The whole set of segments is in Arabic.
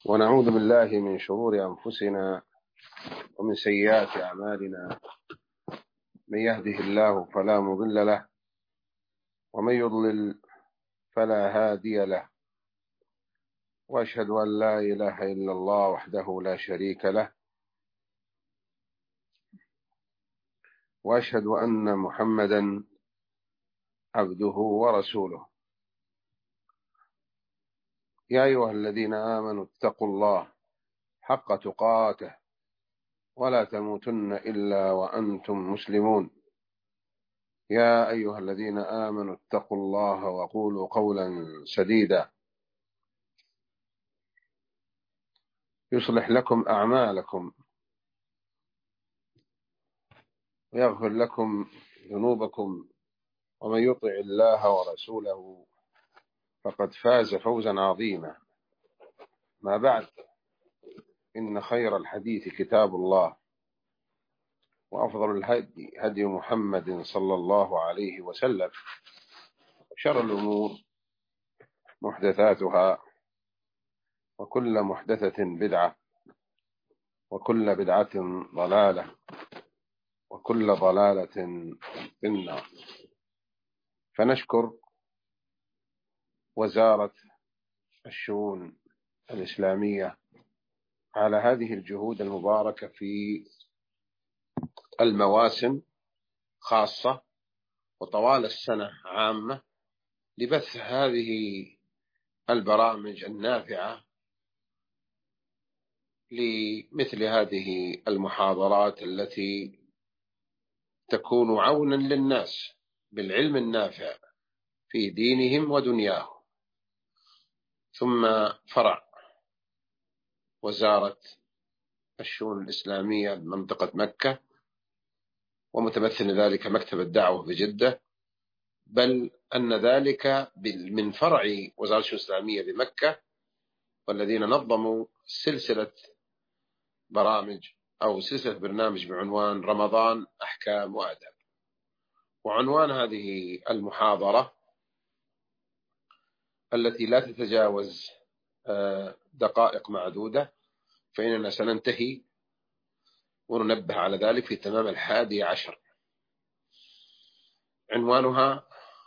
ونعوذ بالله من شرور أنفسنا ومن سيئات أعمالنا. من يهده الله فلا مضل له ومن يضلل فلا هادي له، وأشهد أن لا إله إلا الله وحده لا شريك له، وأشهد أن محمدا عبده ورسوله. يا أيها الذين آمنوا اتقوا الله حق تقاته ولا تموتن إلا وأنتم مسلمون. يا أيها الذين آمنوا اتقوا الله وقولوا قولا سديدا يصلح لكم أعمالكم ويغفر لكم ذنوبكم، ومن يطع الله ورسوله فقد فاز فوزا عظيما. ما بعد، إن خير الحديث كتاب الله، وأفضل الهدي هدي محمد صلى الله عليه وسلم، وشر الأمور محدثاتها، وكل محدثة بدعة، وكل بدعة ضلالة، وكل ضلالة في النار. فنشكر وزارة الشؤون الإسلامية على هذه الجهود المباركة في المواسم خاصة وطوال السنة عامة لبث هذه البرامج النافعة لمثل هذه المحاضرات التي تكون عونا للناس بالعلم النافع في دينهم ودنياهم. ثم فرع وزارة الشؤون الإسلامية بمنطقة مكة، ومتمثل ذلك مكتب الدعوة بجدة، بل أن ذلك من فرع وزارة الشؤون الإسلامية بمكة، والذين نظموا سلسلة برامج أو سلسلة برنامج بعنوان رمضان أحكام وآداب. وعنوان هذه المحاضرة التي لا تتجاوز دقائق معدودة، فإننا سننتهي وننبه على ذلك في تمام 11. عنوانها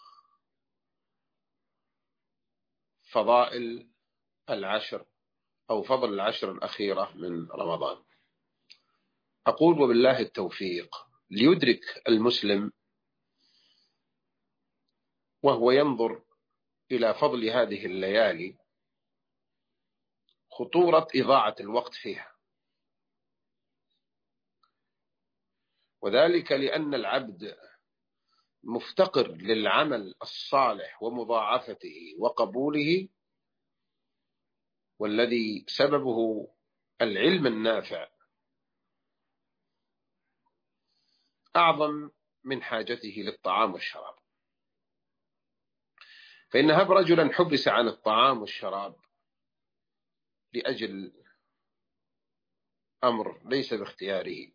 فضائل العشر أو فضل العشر الأخيرة من رمضان. أقول وبالله التوفيق ليدرك المسلم وهو ينظر إلى فضل هذه الليالي خطورة إضاعة الوقت فيها، وذلك لأن العبد مفتقر للعمل الصالح ومضاعفته وقبوله، والذي سببه العلم النافع أعظم من حاجته للطعام والشراب. فإن هب رجلا حبس عن الطعام والشراب لأجل أمر ليس باختياره،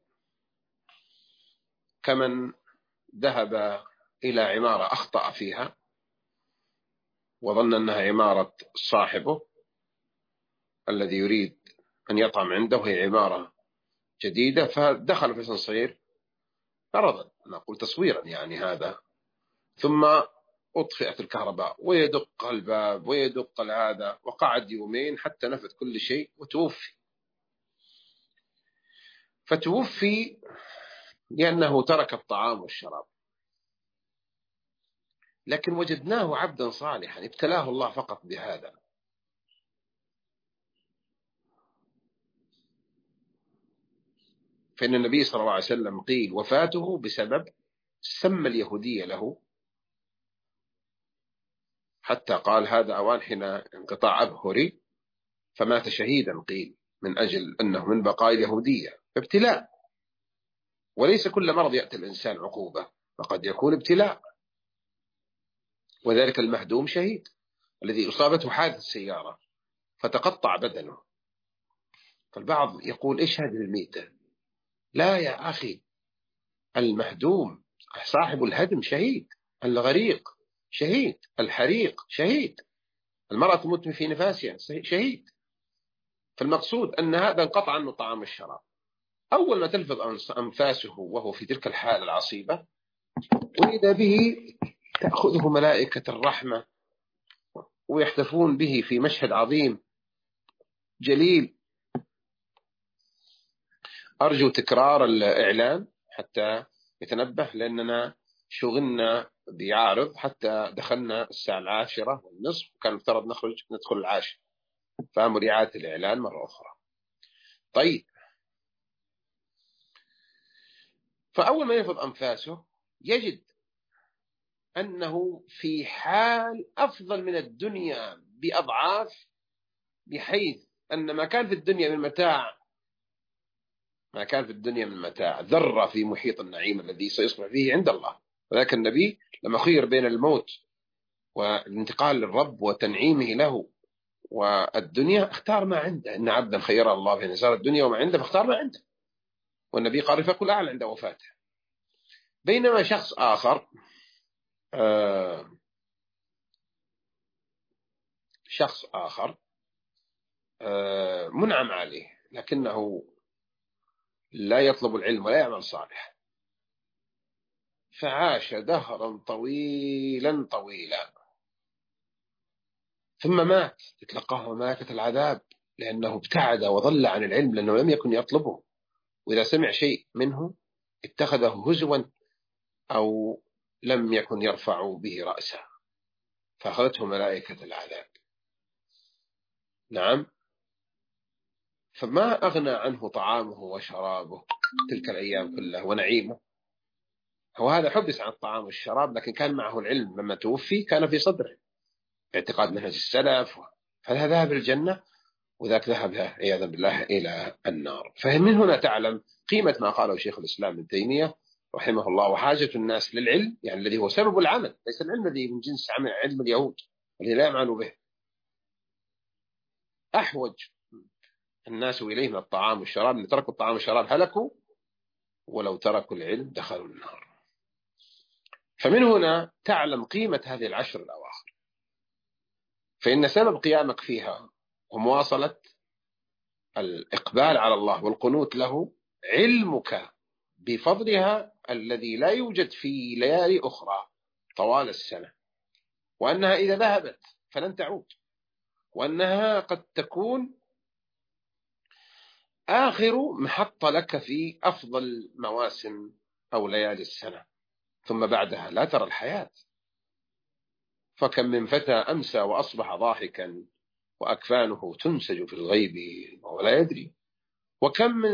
كمن ذهب إلى عمارة أخطأ فيها وظن أنها عمارة صاحبه الذي يريد أن يطعم عنده، وهي عمارة جديدة، فدخل في الأسانسير فرضا، نقول تصويرا يعني هذا، ثم أطفئت الكهرباء ويدق الباب ويدق هذا، وقعد يومين حتى نفذ كل شيء وتوفي. فتوفي لأنه ترك الطعام والشراب، لكن وجدناه عبدا صالحا ابتلاه الله فقط بهذا. فإن النبي صلى الله عليه وسلم قيل وفاته بسبب سم اليهودية له، حتى قال هذا أوان حين انقطاع أبهري، فمات شهيدا قيل من أجل أنه من بقاء اليهودية. فابتلاء، وليس كل مرض يأتي الإنسان عقوبة، فقد يكون ابتلاء. وذلك المهدوم شهيد الذي أصابته حادث سيارة فتقطع بدنه. فالبعض يقول إيش هذه الميتة؟ لا يا أخي، المهدوم صاحب الهدم شهيد، الغريق شهيد، الحريق شهيد، المرأة تموت في نفاسها شهيد. فالمقصود أن هذا انقطع عنه الطعام والشراب. أول ما تلفظ أنفاسه وهو في تلك الحالة العصيبة، وإذا به تأخذه ملائكة الرحمة ويحتفون به في مشهد عظيم جليل. أرجو تكرار الإعلان حتى يتنبه، لأننا شغلنا بعارض حتى دخلنا الساعة 10:30 وكان مفترض ندخل 10، فأمر إعادة الإعلان مرة أخرى. طيب، فأول ما يلفظ أنفاسه يجد أنه في حال أفضل من الدنيا بأضعاف، بحيث أن ما كان في الدنيا من متاع ذرة في محيط النعيم الذي سيصبح فيه عند الله. ولكن النبي لما خير بين الموت والانتقال للرب وتنعيمه له والدنيا، اختار ما عنده. إن عبدا خير الله بين يسار الدنيا وما عنده فاختار ما عنده. والنبي قال رفاق الأعلى عند وفاته. بينما شخص آخر منعم عليه لكنه لا يطلب العلم ولا يعمل صالح، فعاش دهرا طويلا ثم مات، تتلقاه ماتة العذاب، لأنه ابتعد وضل عن العلم، لأنه لم يكن يطلبه. وإذا سمع شيء منه اتخذه هزوا أو لم يكن يرفع به رأسه، فأخذته ملائكة العذاب. نعم، فما أغنى عنه طعامه وشرابه تلك الأيام كلها ونعيمه. وهذا حبس عن الطعام والشراب، لكن كان معه العلم. لما توفي كان في صدره اعتقاد منهج السلف، فهذا ذهب الجنة وذاك ذهب عياذا بالله إلى النار. فمن هنا تعلم قيمة ما قاله شيخ الإسلام ابن تيمية رحمه الله، وحاجة الناس للعلم، يعني الذي هو سبب العمل، ليس العلم الذي من جنس عمل علم اليهود الذي لا يعملوا به. أحوج الناس إليه من الطعام والشراب، إن تركوا الطعام والشراب هلكوا، ولو تركوا العلم دخلوا النار. فمن هنا تعلم قيمة هذه العشر الأواخر، فإن سبب قيامك فيها ومواصلة الإقبال على الله والقنوت له علمك بفضلها الذي لا يوجد في ليالي أخرى طوال السنة، وأنها إذا ذهبت فلن تعود، وأنها قد تكون آخر محطة لك في أفضل مواسم أو ليالي السنة، ثم بعدها لا ترى الحياة. فكم من فتى أمسى وأصبح ضاحكا وأكفانه تنسج في الغيب وهو لا يدري، وكم من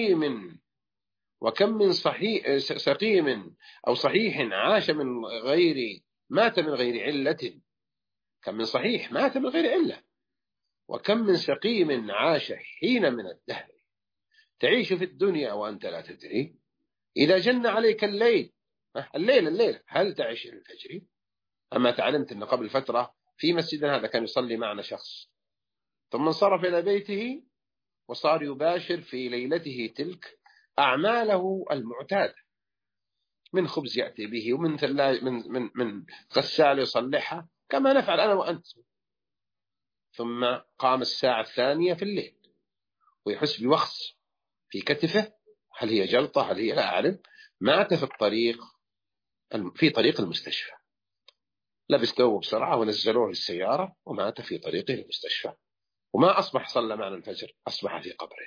سقيم أو صحيح عاش من غير مات من غير علة. كم من صحيح مات من غير علة، وكم من سقيم عاش حين من الدهر. تعيش في الدنيا وأنت لا تدري، إذا جن عليك الليل هل تعيش الفجر؟ أما تعلمت أن قبل فترة في مسجدنا هذا كان يصلي معنا شخص، ثم انصرف إلى بيته وصار يباشر في ليلته تلك أعماله المعتادة، من خبز يأتي به، ومن من غسالة يصلحها كما نفعل أنا وأنت. ثم قام الساعة 2 في الليل ويحس بوخز في كتفه، هل هي جلطة هل هي لا أعلم، مات في طريق المستشفى. لبس ثوبه بسرعة ونزلوه للسيارة ومات في طريقه للمستشفى، وما أصبح صلى معنا الفجر، أصبح في قبره.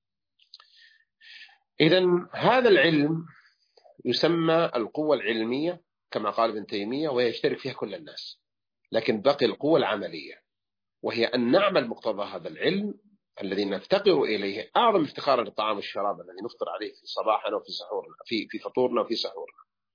إذن هذا العلم يسمى القوة العلمية كما قال ابن تيمية، ويشترك فيها كل الناس. لكن بقي القوة العملية، وهي أن نعمل مقتضى هذا العلم الذي نفتقر إليه، أعظم افتقارا للطعام والشراب الذي نفطر عليه في صباحنا وفي سحورنا، في فطورنا وفي سحورنا،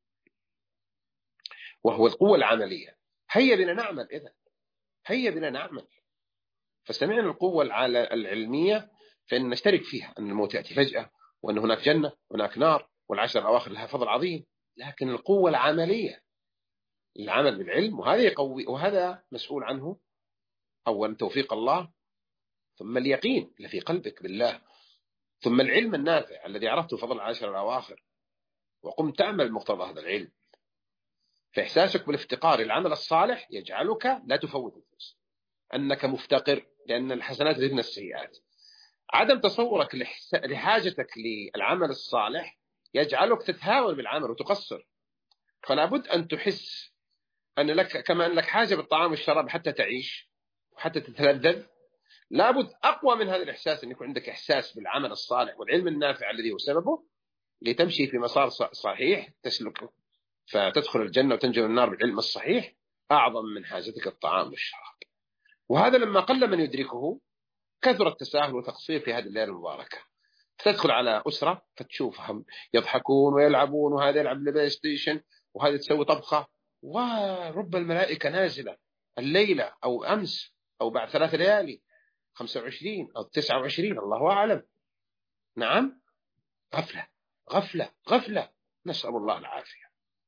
وهو القوة العملية. هيا بنا نعمل، هيا بنا نعمل. فاستمعنا القوة العلمية فإن نشترك فيها، أن الموت يأتي فجأة، وأن هناك جنة هناك نار، والعشر الأواخر لها فضل عظيم. لكن القوة العملية، العمل بالعلم، وهذا يقوي، وهذا مسؤول عنه أولا توفيق الله، ثم اليقين اللي في قلبك بالله، ثم العلم النافع الذي عرفته فضل العشر الأواخر وقمت تعمل مقتضى هذا العلم. فإحساسك بالافتقار العمل الصالح يجعلك لا تفوت الفرصة، أنك مفتقر، لأن الحسنات ذهن السيئات. عدم تصورك لحاجتك للعمل الصالح يجعلك تتهاون بالعمل وتقصر. فلا بد أن تحس أن لك كما أن لك حاجة بالطعام والشراب حتى تعيش وحتى تتلذذ، لابد أقوى من هذا الإحساس أن يكون عندك إحساس بالعمل الصالح والعلم النافع الذي هو سببه لتمشي في مسار صحيح تسلكه فتدخل الجنة وتنجو من النار بالعلم الصحيح، أعظم من حاجتك الطعام والشراب. وهذا لما قل من يدركه كثر التساهل وتقصير في هذه الليلة المباركة. تدخل على أسرة فتشوفهم يضحكون ويلعبون، وهذا يلعب بلاي ستيشن وهذا تسوي طبخة، ورب الملائكة نازلة الليلة أو أمس أو بعد 3 ليالي 25 أو 29 الله أعلم. نعم، غفلة غفلة غفلة، نسأل الله العافية.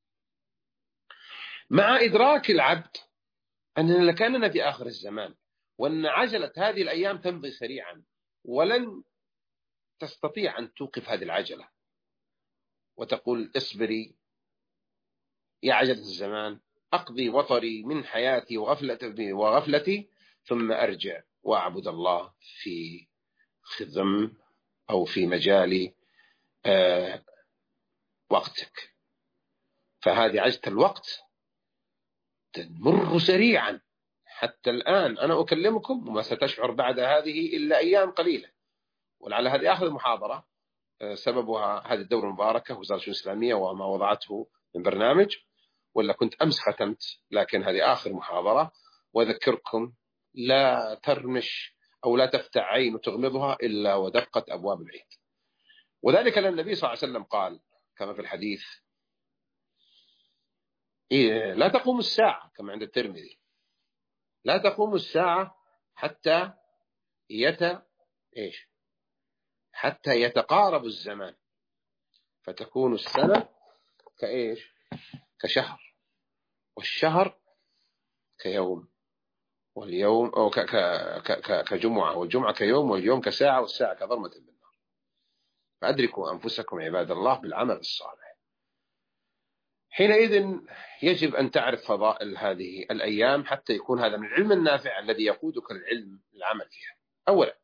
مع إدراك العبد أننا لكأننا في آخر الزمان، وأن عجلة هذه الأيام تمضي سريعا، ولن تستطيع أن توقف هذه العجلة وتقول اصبري يا عجلة الزمان، أقضي وطري من حياتي وغفلتي ثم أرجع وأعبد الله في خدم أو في مجال وقتك. فهذه عجلة الوقت تمر سريعا. حتى الآن أنا أكلمكم وما ستشعر بعد هذه إلا أيام قليلة، ولعل هذه آخر محاضرة سببها هذه الدورة المباركة وزارة الشؤون الإسلامية وما وضعته من برنامج، ولا كنت أمس ختمت، لكن هذه آخر محاضرة. وأذكركم لا ترمش أو لا تفتح عين وتغمضها إلا ودقت أبواب العيد. وذلك لأن النبي صلى الله عليه وسلم قال كما في الحديث لا تقوم الساعة كما عند الترمذي، لا تقوم الساعة حتى حتى يتقارب الزمان فتكون السنة كشهر، والشهر كيوم، واليوم أو كجمعة، والجمعة كيوم، واليوم كساعة، والساعة كظلمة بالنار. فأدركوا أنفسكم عباد الله بالعمل الصالح. حينئذ يجب أن تعرف فضائل هذه الأيام حتى يكون هذا من العلم النافع الذي يقودك العمل فيها. أولا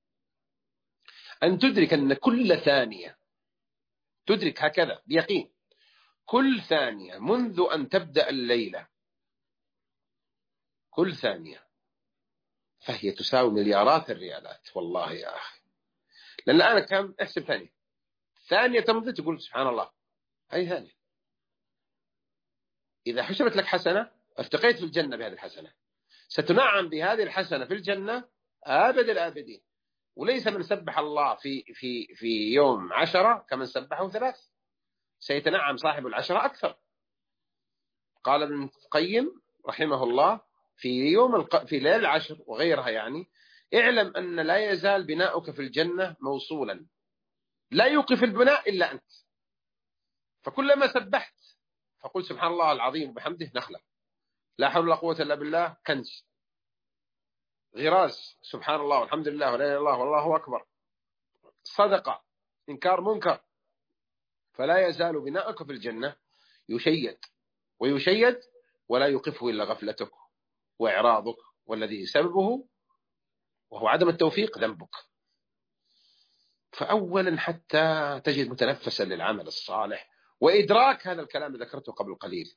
أن تدرك أن كل ثانية، تدرك هكذا بيقين، كل ثانية منذ أن تبدأ الليلة، كل ثانية فهي تساوي مليارات الريالات. والله يا أخي، لأن الآن كم احسب ثانية تمضي تقول سبحان الله، أي ثانية إذا حسبت لك حسنة ارتقيت في الجنة بهذه الحسنة، ستنعم بهذه الحسنة في الجنة أبد الآبدين. وليس من سبح الله في يوم 10 كمن سبحه 3، سيتنعم صاحب 10 أكثر. قال ابن القيم رحمه الله في ليل 10 وغيرها يعني اعلم أن لا يزال بناؤك في الجنة موصولا، لا يوقف البناء إلا أنت. فكلما سبحت فقل سبحان الله العظيم وبحمده نخلة، لا حول ولا قوة إلا بالله كنز، غراز سبحان الله والحمد لله ولا إله إلا الله والله أكبر، صدقة، إنكار منكر. فلا يزال بناؤك في الجنة يشيد ويشيد ولا يوقفه إلا غفلتك وإعراضك، والذي سببه وهو عدم التوفيق ذنبك. فأولا حتى تجد متنفسا للعمل الصالح وإدراك هذا الكلام اللي ذكرته قبل قليل،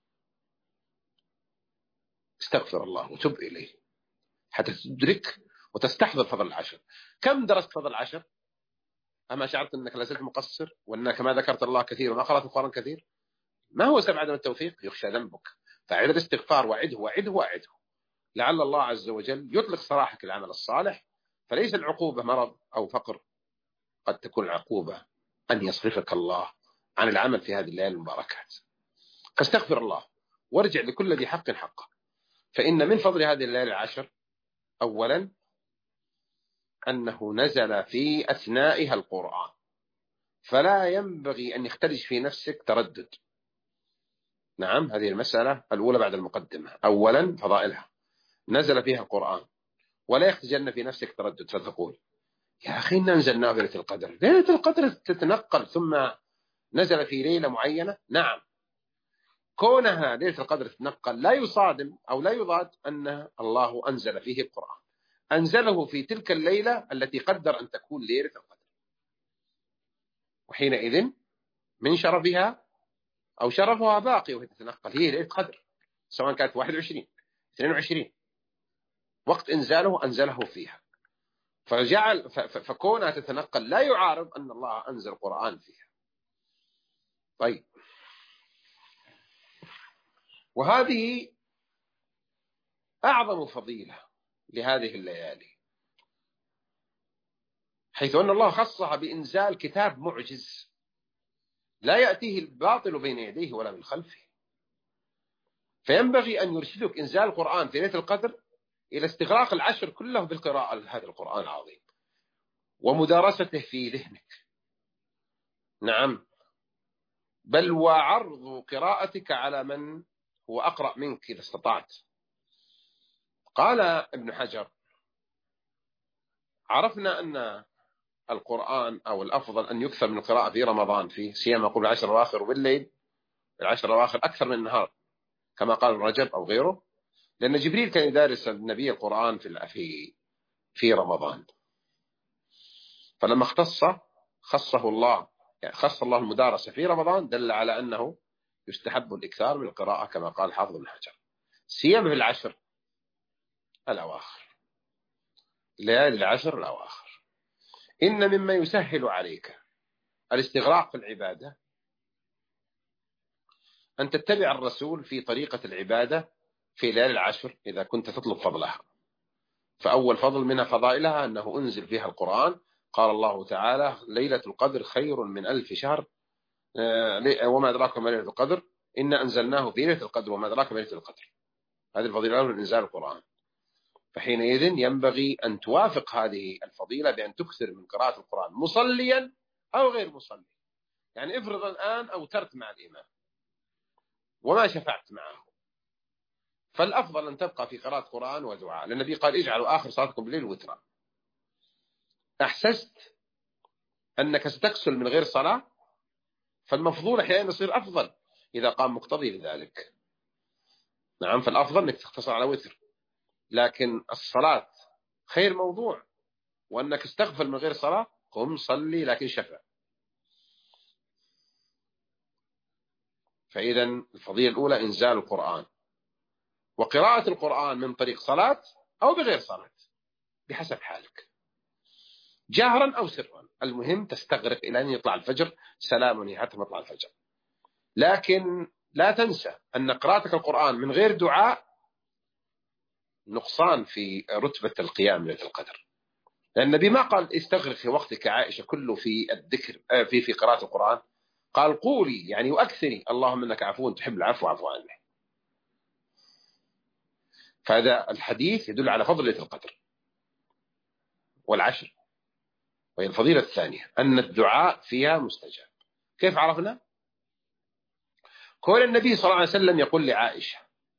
استغفر الله وتب إليه حتى تدرك وتستحضر فضل 10. كم درست فضل 10؟ أما شعرت أنك لازلت مقصر وأنك ما ذكرت الله كثير وما قرأت القرآن كثير؟ ما هو سبب عدم التوفيق؟ يخشى ذنبك. فعد الاستغفار وعده وعده وعده، لعل الله عز وجل يطلق سراحك العمل الصالح. فليس العقوبة مرض أو فقر، قد تكون العقوبة أن يصرفك الله عن العمل في هذه الليالي المباركات. فاستغفر الله وارجع لكل ذي حق حقه. فإن من فضل هذه الليالي 10 أولا أنه نزل في أثنائها القرآن، فلا ينبغي أن يختلج في نفسك تردد. نعم، هذه المسألة الأولى بعد المقدمة. أولا فضائلها نزل فيها القرآن، ولا يختجن في نفسك تردد فتقول يا أخي إنا أنزلناه ليلة القدر. ليلة القدر تتنقل ثم نزل في ليلة معينة. نعم، كونها ليلة القدر تتنقل لا يصادم أو لا يضاد أن الله أنزل فيه القرآن. أنزله في تلك الليلة التي قدر أن تكون ليلة القدر، وحينئذ من شرفها أو شرفها باقي وهي تتنقل، هي ليلة قدر، سواء كانت 21 22 وقت إنزاله أنزله فيها، فكونها تتنقل لا يعارض أن الله أنزل القرآن فيها. طيب، وهذه أعظم فضيلة لهذه الليالي، حيث أن الله خصها بإنزال كتاب معجز لا يأتيه الباطل بين يديه ولا من خلفه، فينبغي أن يرشدك إنزال القرآن في ليلة القدر إلى استغراق العشر كله بالقراءة لهذا القرآن العظيم ومدارسته في ذهنك. نعم، بل وعرض قراءتك على من هو أقرأ منك إذا استطعت. قال ابن حجر: عرفنا أن القرآن أو الأفضل أن يكثر من القراءة في رمضان، فيه سيما قبل العشر الأواخر وبالليل، العشر الأواخر أكثر من النهار كما قال رجب أو غيره، لأن جبريل كان يدارس النبي القرآن في رمضان، فلما خصه الله، يعني خص الله المدارسة في رمضان، دل على أنه يستحب الإكثار من القراءة كما قال حافظ ابن حجر، سيما في العشر الأواخر، ليالي العشر الأواخر. إن مما يسهل عليك الاستغراق في العبادة أن تتبع الرسول في طريقة العبادة في ليالي العشر إذا كنت تطلب فضلها. فأول فضل منها فضائلها أنه أنزل فيها القرآن، قال الله تعالى: ليلة القدر خير من 1000 شهر، وما أدراك ما ليلة القدر، إنا أنزلناه في ليلة القدر وما أدراك ما ليلة القدر. هذه الفضيلة من إنزال القرآن، فحينئذ ينبغي أن توافق هذه الفضيلة بأن تكثر من قراءة القرآن مصليا أو غير مصلي. يعني افرض الآن أوترت مع الإمام وما شفعت معه، فالأفضل أن تبقى في قراءة قرآن ودعاء، لأن النبي قال: اجعلوا آخر صلاتكم بالليل وترا. أحسست أنك ستكسل من غير صلاة، فالمفضول أحيانا يصير أفضل إذا قام مقتضي لذلك. نعم، فالأفضل أنك تختصر على وتر، لكن الصلاة خير موضوع، وأنك استغفل من غير صلاة، قم صلي لكن شفع. فإذا الفضيلة الأولى إنزال القرآن، وقراءة القرآن من طريق صلاة أو بغير صلاة بحسب حالك، جهرا أو سرا، المهم تستغرق إلى أن يطلع الفجر، سلام حتى يطلع الفجر. لكن لا تنسى أن قراءتك القرآن من غير دعاء نقصان في رتبة القيام ليلة القدر، لأن النبي ما قال استغرق في وقتك عائشة كله في الذكر في قراءة القرآن، قال قولي يعني وأكثري اللهم إنك عفو تحب العفو عفو عنه. فهذا الحديث يدل على فضل ليلة القدر والعشر. وهي الفضيلة الثانية أن الدعاء فيها مستجاب. كيف عرفنا؟ كون النبي صلى الله عليه وسلم يقول لعائشة: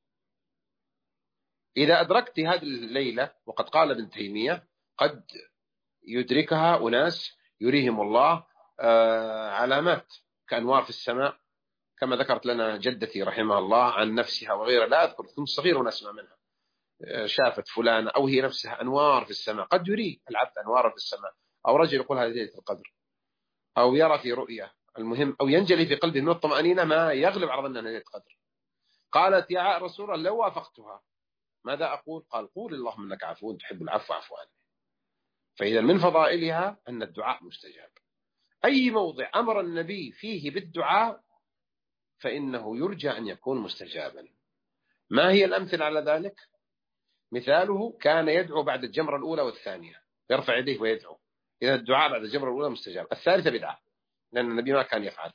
إذا أدركت هذه الليلة، وقد قال ابن تيمية: قد يدركها أناس يريهم الله علامات كأنوار في السماء، كما ذكرت لنا جدتي رحمها الله عن نفسها وغيرها، لا أذكر، كنت صغير ونسمع منها، شافت فلانة أو هي نفسها أنوار في السماء، قد يري العبد أنوار في السماء، أو رجل يقول هذه ليلة القدر، أو يرى في رؤية، المهم، أو ينجلي في قلبه من الطمأنينة ما يغلب على ظن أنها ليلة القدر. قالت: يا رسول الله لو وافقتها ماذا أقول؟ قال: قول اللهم إنك عفو تحب العفو عفو عنه. فإذا من فضائلها أن الدعاء مستجاب. أي موضع أمر النبي فيه بالدعاء فإنه يرجى أن يكون مستجابا. ما هي الأمثلة على ذلك؟ مثاله: كان يدعو بعد الجمرة الأولى والثانية، يرفع يديه ويدعو، إذا الدعاء بعد الجمرة الأولى مستجاب. الثالثة بدعة، لأن النبي ما كان يفعل.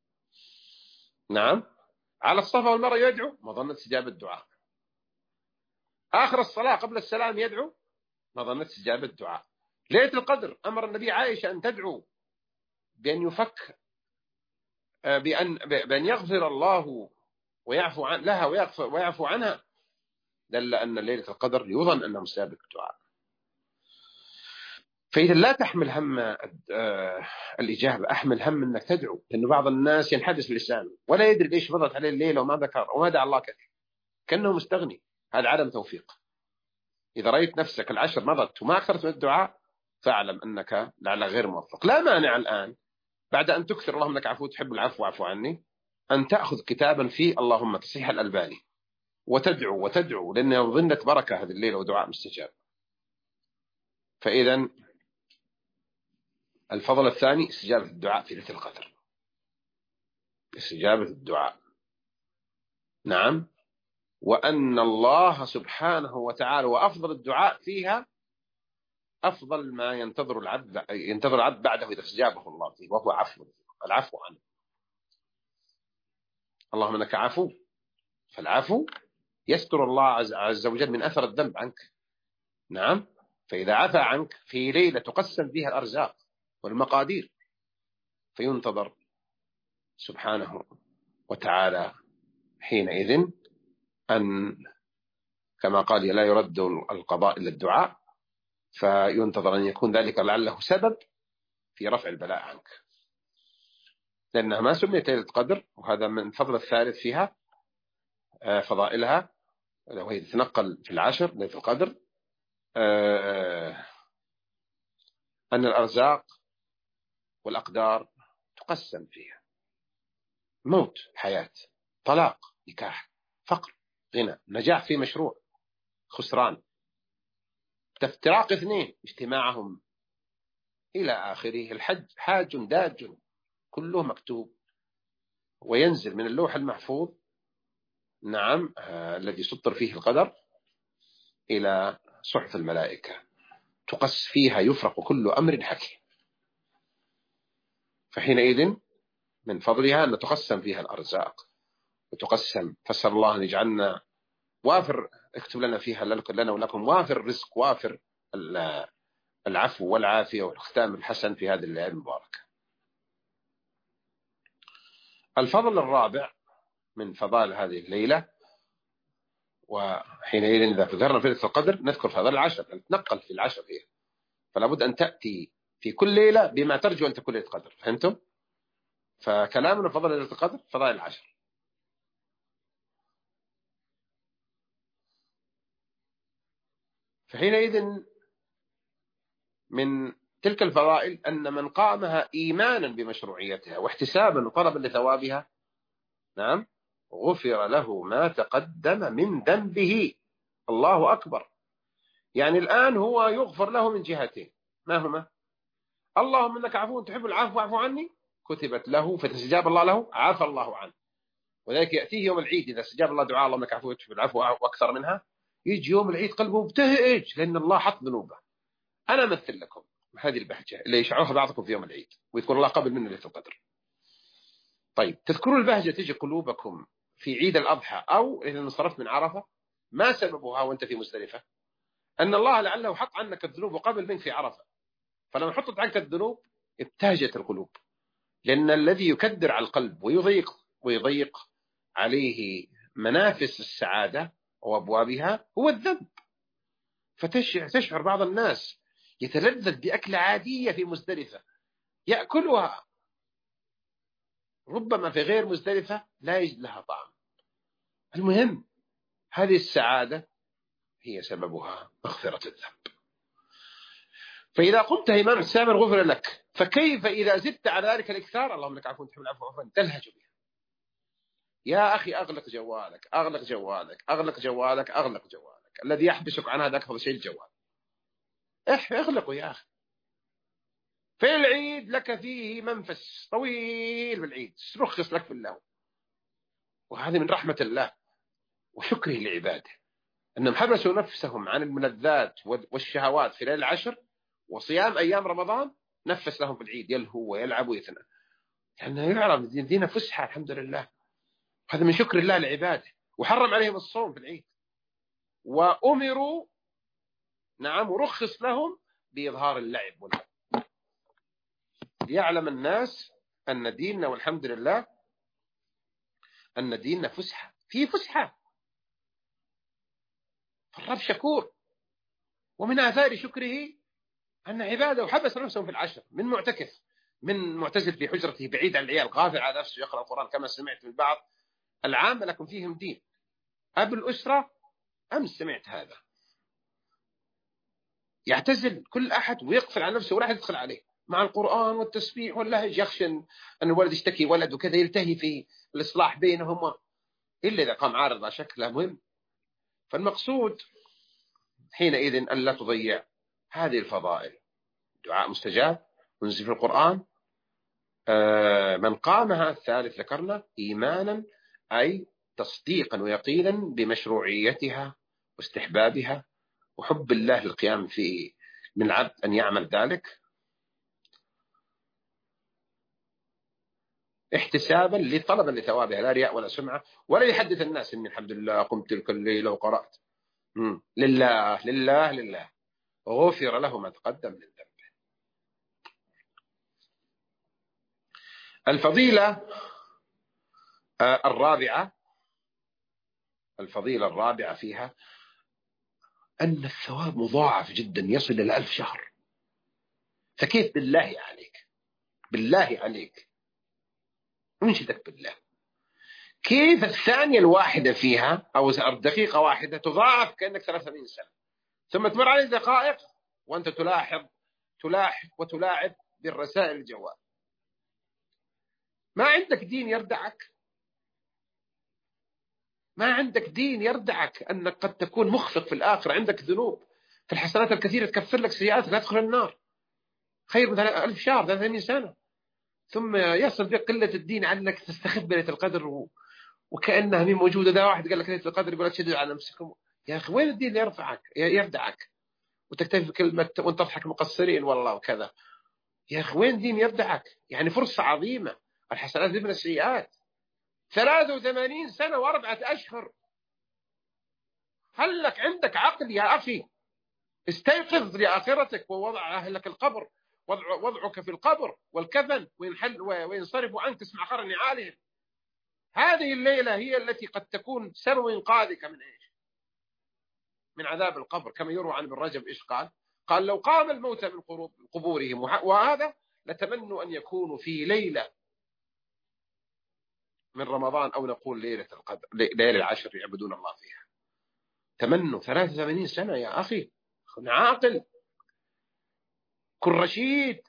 نعم، على الصفا والمروة يدعو، مظنة استجابة الدعاء. آخر الصلاة قبل السلام يدعو، مظنة استجابة الدعاء. ليلة القدر أمر النبي عائشة أن تدعو بأن يفك بأن يغفر الله ويعفو عن لها ويعفو عنها، دل أن ليلة القدر يظن أنها مستجابة الدعاء. فإذا لا تحمل هم الإجابة، أحمل هم أنك تدعو، لأن بعض الناس ينحدث باللسان ولا يدري ليش مضت عليه الليلة وما ذكر وما دعا الله كثير، كأنه مستغني. هذا عدم توفيق. إذا رأيت نفسك العشر مضت وما أكثرت من الدعاء فاعلم أنك لعل غير موفق. لا مانع الآن بعد أن تكثر اللهم إنك عفو تحب العفو واعف عني أن تأخذ كتابا فيه اللهم تصحيح الألباني وتدعو وتدعو، لأن ظنت بركة هذه الليلة ودعاء مستجاب. فإذا الفضل الثاني استجابة الدعاء في ليلة القدر، استجابة الدعاء. نعم، وأن الله سبحانه وتعالى وأفضل الدعاء فيها أفضل ما ينتظر العبد بعده إذا استجابه الله فيه، وهو العفو عنه. اللهم إنك عفو، فالعفو يستر الله عز وجل من أثر الذنب عنك. نعم، فإذا عفى عنك في ليلة تقسم فيها الأرزاق والمقادير فينتظر سبحانه وتعالى حينئذ أن كما قال لا يرد القضاء إلا الدعاء، فينتظر أن يكون ذلك لعله سبب في رفع البلاء عنك، لأنها ما سميت ليلة القدر. وهذا من فضل الثالث فيها فضائلها وهي تتنقل في العشر ليلة القدر، أن الأرزاق والأقدار تقسم فيها: موت، حياة، طلاق، نكاح، فقر، غنى، نجاح في مشروع، خسران، افتراق اثنين، اجتماعهم، إلى آخره. الحج حاج داج كله مكتوب وينزل من اللوح المحفوظ، نعم، الذي سطر فيه القدر، إلى صحف الملائكة تقص فيها يفرق كل أمر حكيم. فحينئذ من فضلها أن تقسم فيها الأرزاق وتقسم. فاسأل الله أن يجعلنا وافر، اكتب لنا فيها لنا ولكم وافر الرزق، وافر العفو والعافية والختام الحسن في هذه الليلة المباركة. الفضل الرابع من فضائل هذه الليلة، وحينئذ إذا ذكرنا في ليلة القدر نذكر فضائل العشر، نتنقل في العشر فيها، فلا بد أن تأتي في كل ليلة بما ترجو أن تكون ليلة قدر. فهمتم؟ فكلامنا فضل ليلة القدر فضائل العشر. فحينئذ من تلك الفضائل أن من قامها إيمانا بمشروعيتها واحتسابا وطلبا لثوابها، نعم، غفر له ما تقدم من ذنبه. الله أكبر. يعني الآن هو يغفر له من جهتين، ما هما؟ اللهم إنك عفو تحب العفو واعف عني، كتبت له فتستجاب الله له، عفى الله عنه. وذلك يأتيه يوم العيد إذا استجاب الله دعاء اللهم إنك عفو تحب العفو وأكثر منها، يجي يوم العيد قلبه مبتهج لأن الله حط ذنوبه. أنا أمثل لكم هذه البهجة اللي يشعرها بعضكم في يوم العيد ويذكر الله قبل منه ليلة القدر. طيب، تذكرون البهجة تجي قلوبكم في عيد الأضحى أو إذا انصرفت من عرفة، ما سببها وأنت في مزدلفة؟ أن الله لعله حط عنك الذنوب قبل منك في عرفة، فلما حطت عنك الذنوب ابتهجت القلوب، لأن الذي يكدر على القلب ويضيق عليه منافس السعادة وأبوابها هو الذنب. فتشعر بعض الناس يتلذذ بأكل عادية في مزدلفة يأكلها، ربما في غير مزدلفة لا يجد لها طعم. المهم هذه السعادة هي سببها مغفرة الذنب. فإذا قمت إمام السامر غفر لك، فكيف إذا زدت على ذلك الإكثار؟ اللهم لك عفو تحب العفو عفوا، تلهج بها. يا أخي أغلق جوالك، أغلق جوالك، أغلق جوالك، أغلق جوالك. الذي يحبسك عن هذا أكثر شيء الجوال. اغلقه يا أخي. في العيد لك فيه منفس طويل بالعيد، رخص لك في الله. وهذه من رحمة الله وشكره لعباده أنهم حبسوا نفسهم عن الملذات والشهوات في ليلة العشر، وصيام أيام رمضان نفس لهم في العيد يلهو ويلعب ويتنى، لأنه يعرف دينا فسحة الحمد لله. هذا من شكر الله لعباده. وحرم عليهم الصوم في العيد، وأمروا، نعم، ورخص لهم بإظهار اللعب واللعب، ليعلم الناس أن ديننا والحمد لله أن ديننا فسحة، في فسحة. فالرب شكور، ومن آثار شكره أن عباده حبس نفسهم في العشر، من معتكف، من معتزل في حجرته بعيد عن العيال، غافل على نفسه يقرأ القرآن كما سمعت من بعض العام لكم فيهم دين. أب الأسرة أمس سمعت هذا، يعتزل كل أحد ويقفل على نفسه ولا أحد يدخل عليه مع القرآن والتسبيح واللهج، يخشى أن الولد يشتكي ولد وكذا، يلتهي في الإصلاح بينهما إلا إذا قام عارض على شكله مهم. فالمقصود حينئذ أن لا تضيع هذه الفضائل. دعاء مستجاب ونزل في القرآن، من قامها الثالث ذكرنا إيمانا أي تصديقا ويقينا بمشروعيتها واستحبابها وحب الله للقيام في من العبد أن يعمل ذلك، احتسابا لطلبا لثوابها، لا رياء ولا سمعة، ولا يحدث الناس إني الحمد لله قمت تلك الليلة وقرأت. لله لله لله، غفر له ما تقدم من ذنبه. الفضيلة الرابعة فيها أن الثواب مضاعف جدا يصل إلى 1000 شهر. فكيف بالله عليك، بالله عليك أنشدك بالله، كيف الثانية الواحدة فيها أو الدقيقة واحدة تضاعف كأنك 83 سنة، ثم تمر عليه دقائق وأنت تلاحظ وتلاعب بالرسائل الجوال. ما عندك دين يردعك، ما عندك دين يردعك أنك قد تكون مخفق في الآخرة، عندك ذنوب، في الحسنات الكثيرة تكفر لك سيئاتك لا تدخل النار، خير من 1000 شهر 83 سنة. ثم يصل بك قلة الدين عنك تستخف بليلة القدر وكأنها مين موجودة. ده واحد قال لك ليلة القدر يقول لك شدوا على نفسكم. يا أخي وين الدين اللي يردعك وتكتفي بكلمة وانت تضحك مقصرين والله وكذا؟ يا أخي وين دين يردعك؟ يعني فرصة عظيمة، الحسنات ابن السيئات. 83 سنة و4 أشهر، هل لك عندك عقل يا أخي؟ استيقظ لآخرتك ووضع أهلك القبر، وضعك في القبر والكفن وينصرفوا عنك تسمع خر نعالهم. هذه الليلة هي التي قد تكون سبب إنقاذك من إيش؟ من عذاب القبر. كما يروى عن ابن رجب إيش قال لو قام الموتى من قبورهم وهذا لتمنوا أن يكونوا في ليلة من رمضان، أو نقول ليلة القدر، ليلة العشر يعبدون الله فيها. تمنوا 83 سنة يا أخي، كن عاقل، كن رشيد،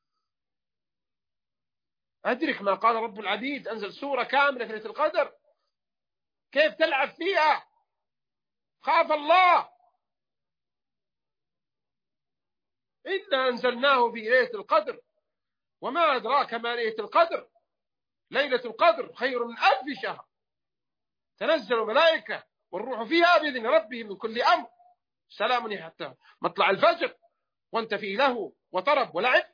أدرك ما قال رب العبيد، أنزل سورة كاملة في ليلة القدر، كيف تلعب فيها؟ خاف الله. إنا أنزلناه في ليلة القدر وما أدراك ما ليلة القدر، ليلة القدر خير من 1000 شهر، تنزل الملائكة والروح فيها بإذن ربهم من كل أمر، سلام حتى مطلع الفجر، وانت في له وطرب ولعب.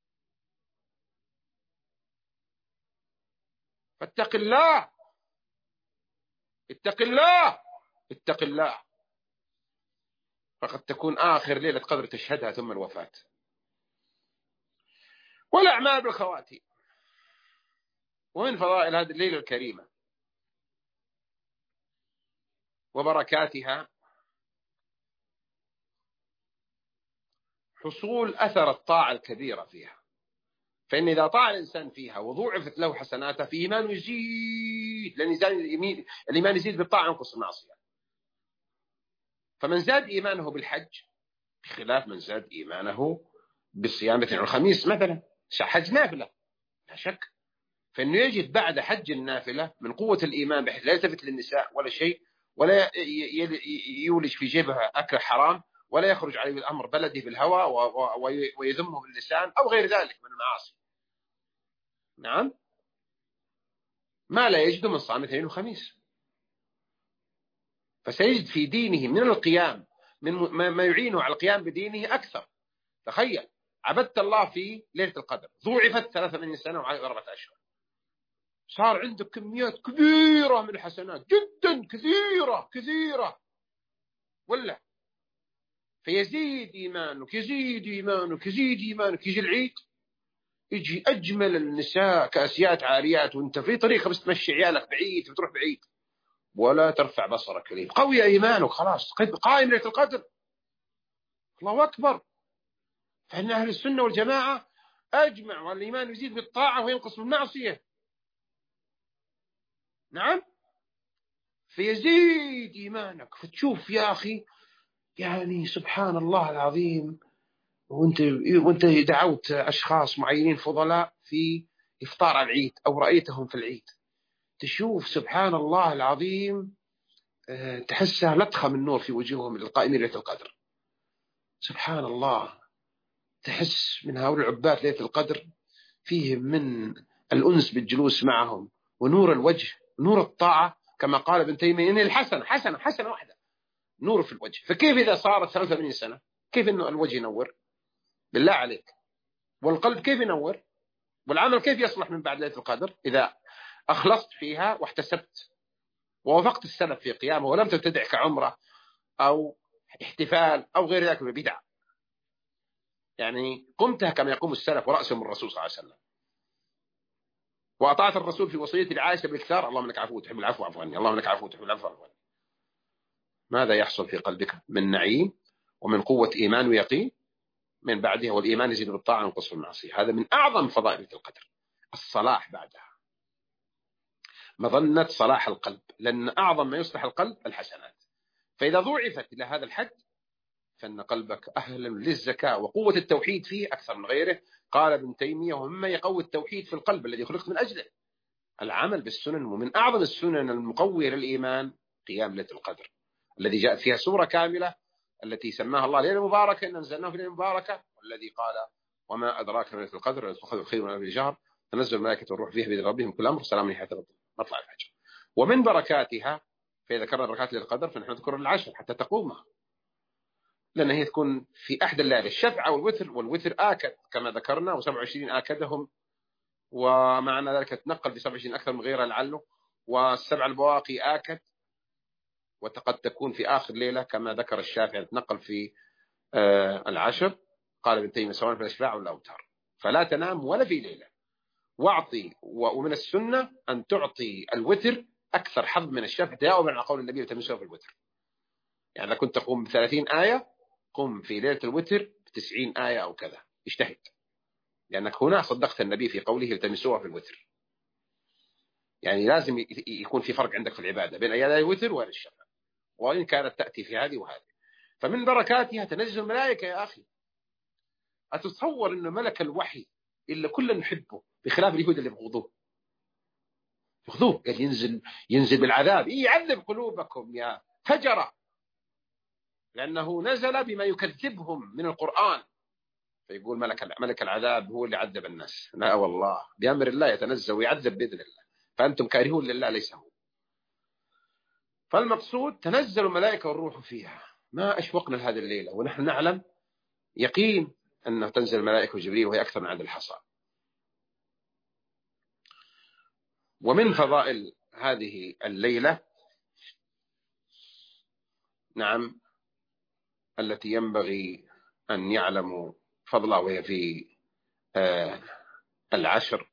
فاتق الله، اتق الله، اتق الله، فقد تكون آخر ليلة قدر تشهدها ثم الوفاة. والأعمال بالخواتيم. ومن فضائل هذه الليلة الكريمة وبركاتها حصول أثر الطاعة الكبيرة فيها. فإن إذا طاع الإنسان فيها وضوعفت له حسناته في إيمان يزيد، لأن الإيمان يزيد بالطاعة ينقص المعصية. فمن زاد إيمانه بالحج بخلاف من زاد إيمانه بالصيام الاثنين والخميس مثلا، حج نافلة لا شك، فإنه يجد بعد حج النافلة من قوة الإيمان بحيث لا يلتفت للنساء ولا شيء، ولا يولج في جيبه أكل حرام، ولا يخرج عليه الأمر بلده بالهوى ويذمه باللسان أو غير ذلك من المعاصي. نعم، ما لا يجد من صام اثنين وخميس، فسيجد في دينه من القيام من ما يعينه على القيام بدينه أكثر. تخيل عبدت الله في ليلة القدر، ضوعفت 83 سنة و4 أشهر، صار عندك كميات كبيرة من الحسنات، جدا كثيرة ولا؟ فيزيد إيمانك يزيد إيمانك يزيد إيمانك، يجي العيد يجي أجمل النساء كاسيات عاريات، وانت في طريقة بس تمشي عيالك بعيد بتروح بعيد ولا ترفع بصرك إليه، قوي إيمانك خلاص قائم ليلة القدر. الله أكبر. فإن أهل السنة والجماعة أجمع والإيمان يزيد بالطاعة وينقص بالمعصية. نعم، فيزيد إيمانك، فتشوف يا أخي يعني سبحان الله العظيم. وانت دعوت أشخاص معينين فضلاء في إفطار العيد أو رأيتهم في العيد، تشوف سبحان الله العظيم تحسها لطخة من نور في وجوههم للقائمين ليلة القدر. سبحان الله، تحس من هؤلاء العباد ليلة القدر فيهم من الأنس بالجلوس معهم ونور الوجه، نور الطاعة، كما قال ابن تيمية إن الحسنة حسنة واحدة نور في الوجه. فكيف إذا صارت 83 سنة كيف إنه الوجه ينور؟ بالله عليك. والقلب كيف ينور؟ والعمل كيف يصلح من بعد ليلة القدر إذا أخلصت فيها واحتسبت ووافقت السلف في قيامه ولم تبتدع كعمرة أو احتفال أو غير ذلك من البدع، يعني قمتها كما يقوم السلف ورأسهم الرسول صلى الله عليه وسلم، وأطاعت الرسول في وصية لعائشة بالكثار اللهم انك عفو تحب العفو واعف عني، اللهم انك عفو تحب العفو واعف عني. ماذا يحصل في قلبك من نعيم ومن قوة إيمان ويقين من بعدها؟ والإيمان يزيد بالطاعة وينقص بالمعصية. هذا من أعظم فضائل القدر، الصلاح بعدها، مظنة صلاح القلب، لأن أعظم ما يصلح القلب الحسنات. فإذا ضعفت إلى هذا الحد فإن قلبك أهل للزكاة، وقوة التوحيد فيه أكثر من غيره. قال ابن تيمية ومما يقوي التوحيد في القلب الذي خلقت من أجله العمل بالسنن، ومن أعظم السنن المقوية للإيمان قيام ليلة القدر الذي جاءت فيها سورة كاملة التي سماها الله ليلة مباركة إن أنزلناه في ليلة مباركة، والذي قال وما أدراك ما ليلة القدر خير من ألف شهر تنزل الملائكة والروح فيها بإذن ربهم كل أمر سلام هي حتى مطلع الفجر. ومن بركاتها، فإذا ذكرنا بركات ليلة القدر فنحن نذكر العشر حتى تقومها، لأن هي تكون في أحد الليالي الشفعة والوتر، والوتر آكد كما ذكرنا و27 آكدهم، ومعنى ذلك تنقل في 27 أكثر من غيرها لعله، والسبع البواقي آكد، وقد تكون في آخر ليلة كما ذكر الشافعي تنقل في العشر. قال ابن تيمية سواء في الأشفاع ولا الأوتار، فلا تنام ولا في ليلة واعطي. ومن السنة أن تعطي الوتر أكثر حظ من الشفع تجاوبا على قول النبي تمسوا في الوتر. يعني إذا كنت تقوم ب30 آية قم في ليلة الوتر ب90 آية أو كذا، اجتهد، لأنك هنا صدقت النبي في قوله التمسوها في الوتر. يعني لازم يكون في فرق عندك في العبادة بين أيام الوتر وبين الشفع، وإن كانت تأتي في هذه وهذه. فمن بركاتها تنزل الملائكة يا أخي. أتصور أن ملك الوحي إلا كل نحبه بخلاف اليهود اللي بغضوه قال ينزل بالعذاب يعذب قلوبكم يا فجرة، لأنه نزل بما يكذبهم من القرآن. فيقول ملك العذاب هو اللي عذب الناس، لا والله بأمر الله يتنزل ويعذب بإذن الله، فأنتم كارهون لله ليس هو. فالمقصود تنزل الملائكة والروح فيها. ما أشوقنا لهذه الليلة ونحن نعلم يقين أنه تنزل الملائكة وجبريل وهي أكثر من عدد الحصى. ومن فضائل هذه الليلة نعم التي ينبغي أن يعلموا فضلها وهي في العشر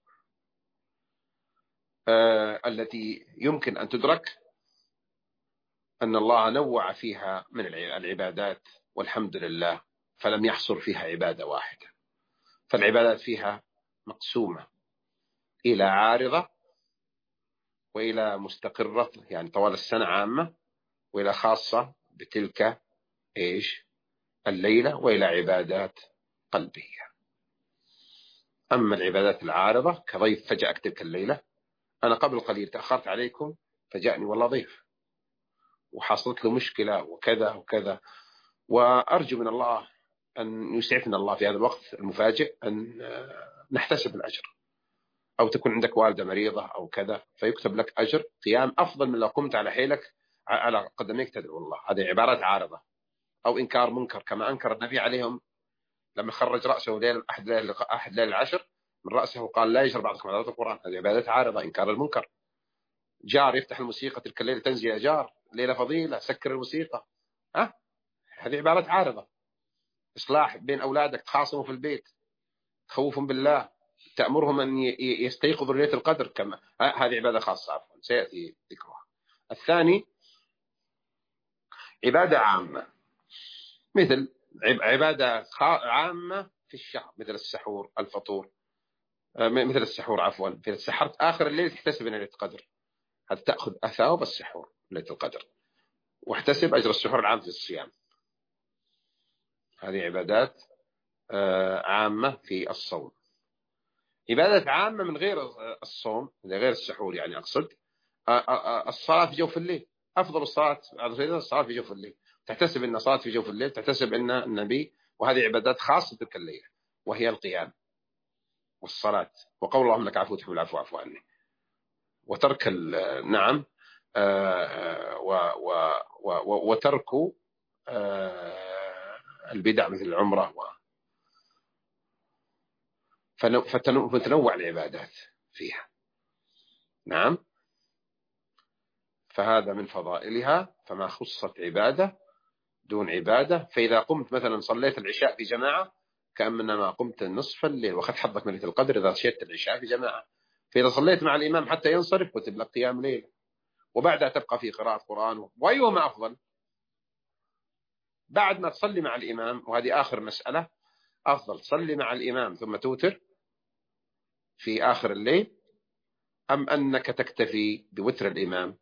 التي يمكن أن تدرك، أن الله نوع فيها من العبادات والحمد لله، فلم يحصر فيها عبادة واحدة. فالعبادات فيها مقسومة إلى عارضة وإلى مستقرة يعني طوال السنة عامة، وإلى خاصة بتلك الليلة، وإلى عبادات قلبية. أما العبادات العارضة كضيف فجأك تلك الليلة، أنا قبل قليل تأخرت عليكم فجاءني والله ضيف وحصلت له مشكلة وكذا وكذا، وأرجو من الله أن يسعفنا الله في هذا الوقت المفاجئ أن نحتسب الأجر، أو تكون عندك والدة مريضة أو كذا فيكتب لك أجر قيام أفضل من لو قمت على حيلك على قدميك تدعو الله. هذه عبارات عارضة. أو إنكار منكر كما أنكر النبي عليهم لما خرج رأسه أحد ليل العشر من رأسه قال لا يجر بعضكم على القرآن. هذه عبادات عارضة، إنكار المنكر. جار يفتح الموسيقى تلك الليلة تنزل يا جار ليلة فضيلة سكر الموسيقى، هذه عبارات عارضة. إصلاح بين أولادك، تخاصموا في البيت، تخوفهم بالله، تأمرهم أن يستيقظوا ليلة القدر كما هذه عبادة خاصة عفوا سيأتي ذكرها. الثاني عبادة عامة، مثل عبادة عامة في الشهر مثل السحور الفطور، مثل السحور عفوا إذا سحرت آخر الليل تحتسب ليلة القدر، هذا تأخذ أثواب السحور ليلة القدر، واحتسب أجر السحور العام في الصيام. هذه عبادات عامة في الصوم. عبادة عامة من غير الصوم، غير السحور يعني أقصد، الصلاة في جوف الليل. أفضل الصلاة في جوف الليل، تحتسب أن صلاة في جوف الليل، تحتسب أن النبي، وهذه عبادات خاصة تلك الليلة، وهي القيام والصلاة وقول اللهم لك عفو تحب العفو عفو عني، وترك نعم وترك البدع مثل العمرة فتنوع العبادات فيها. نعم، فهذا من فضائلها، فما خصت عبادة دون عبادة. فإذا قمت مثلا صليت العشاء في جماعة كأنما قمت نصف الليل، وقد حظك من ليلة القدر إذا شهدت العشاء في جماعة. فإذا صليت مع الإمام حتى ينصرف كتب لك قيام ليل، وبعدها تبقى في قراءة قرآن. وأيهما أفضل؟ بعد ما تصلي مع الإمام، وهذه آخر مسألة، أفضل تصلي مع الإمام ثم توتر في آخر الليل، أم أنك تكتفي بوتر الإمام؟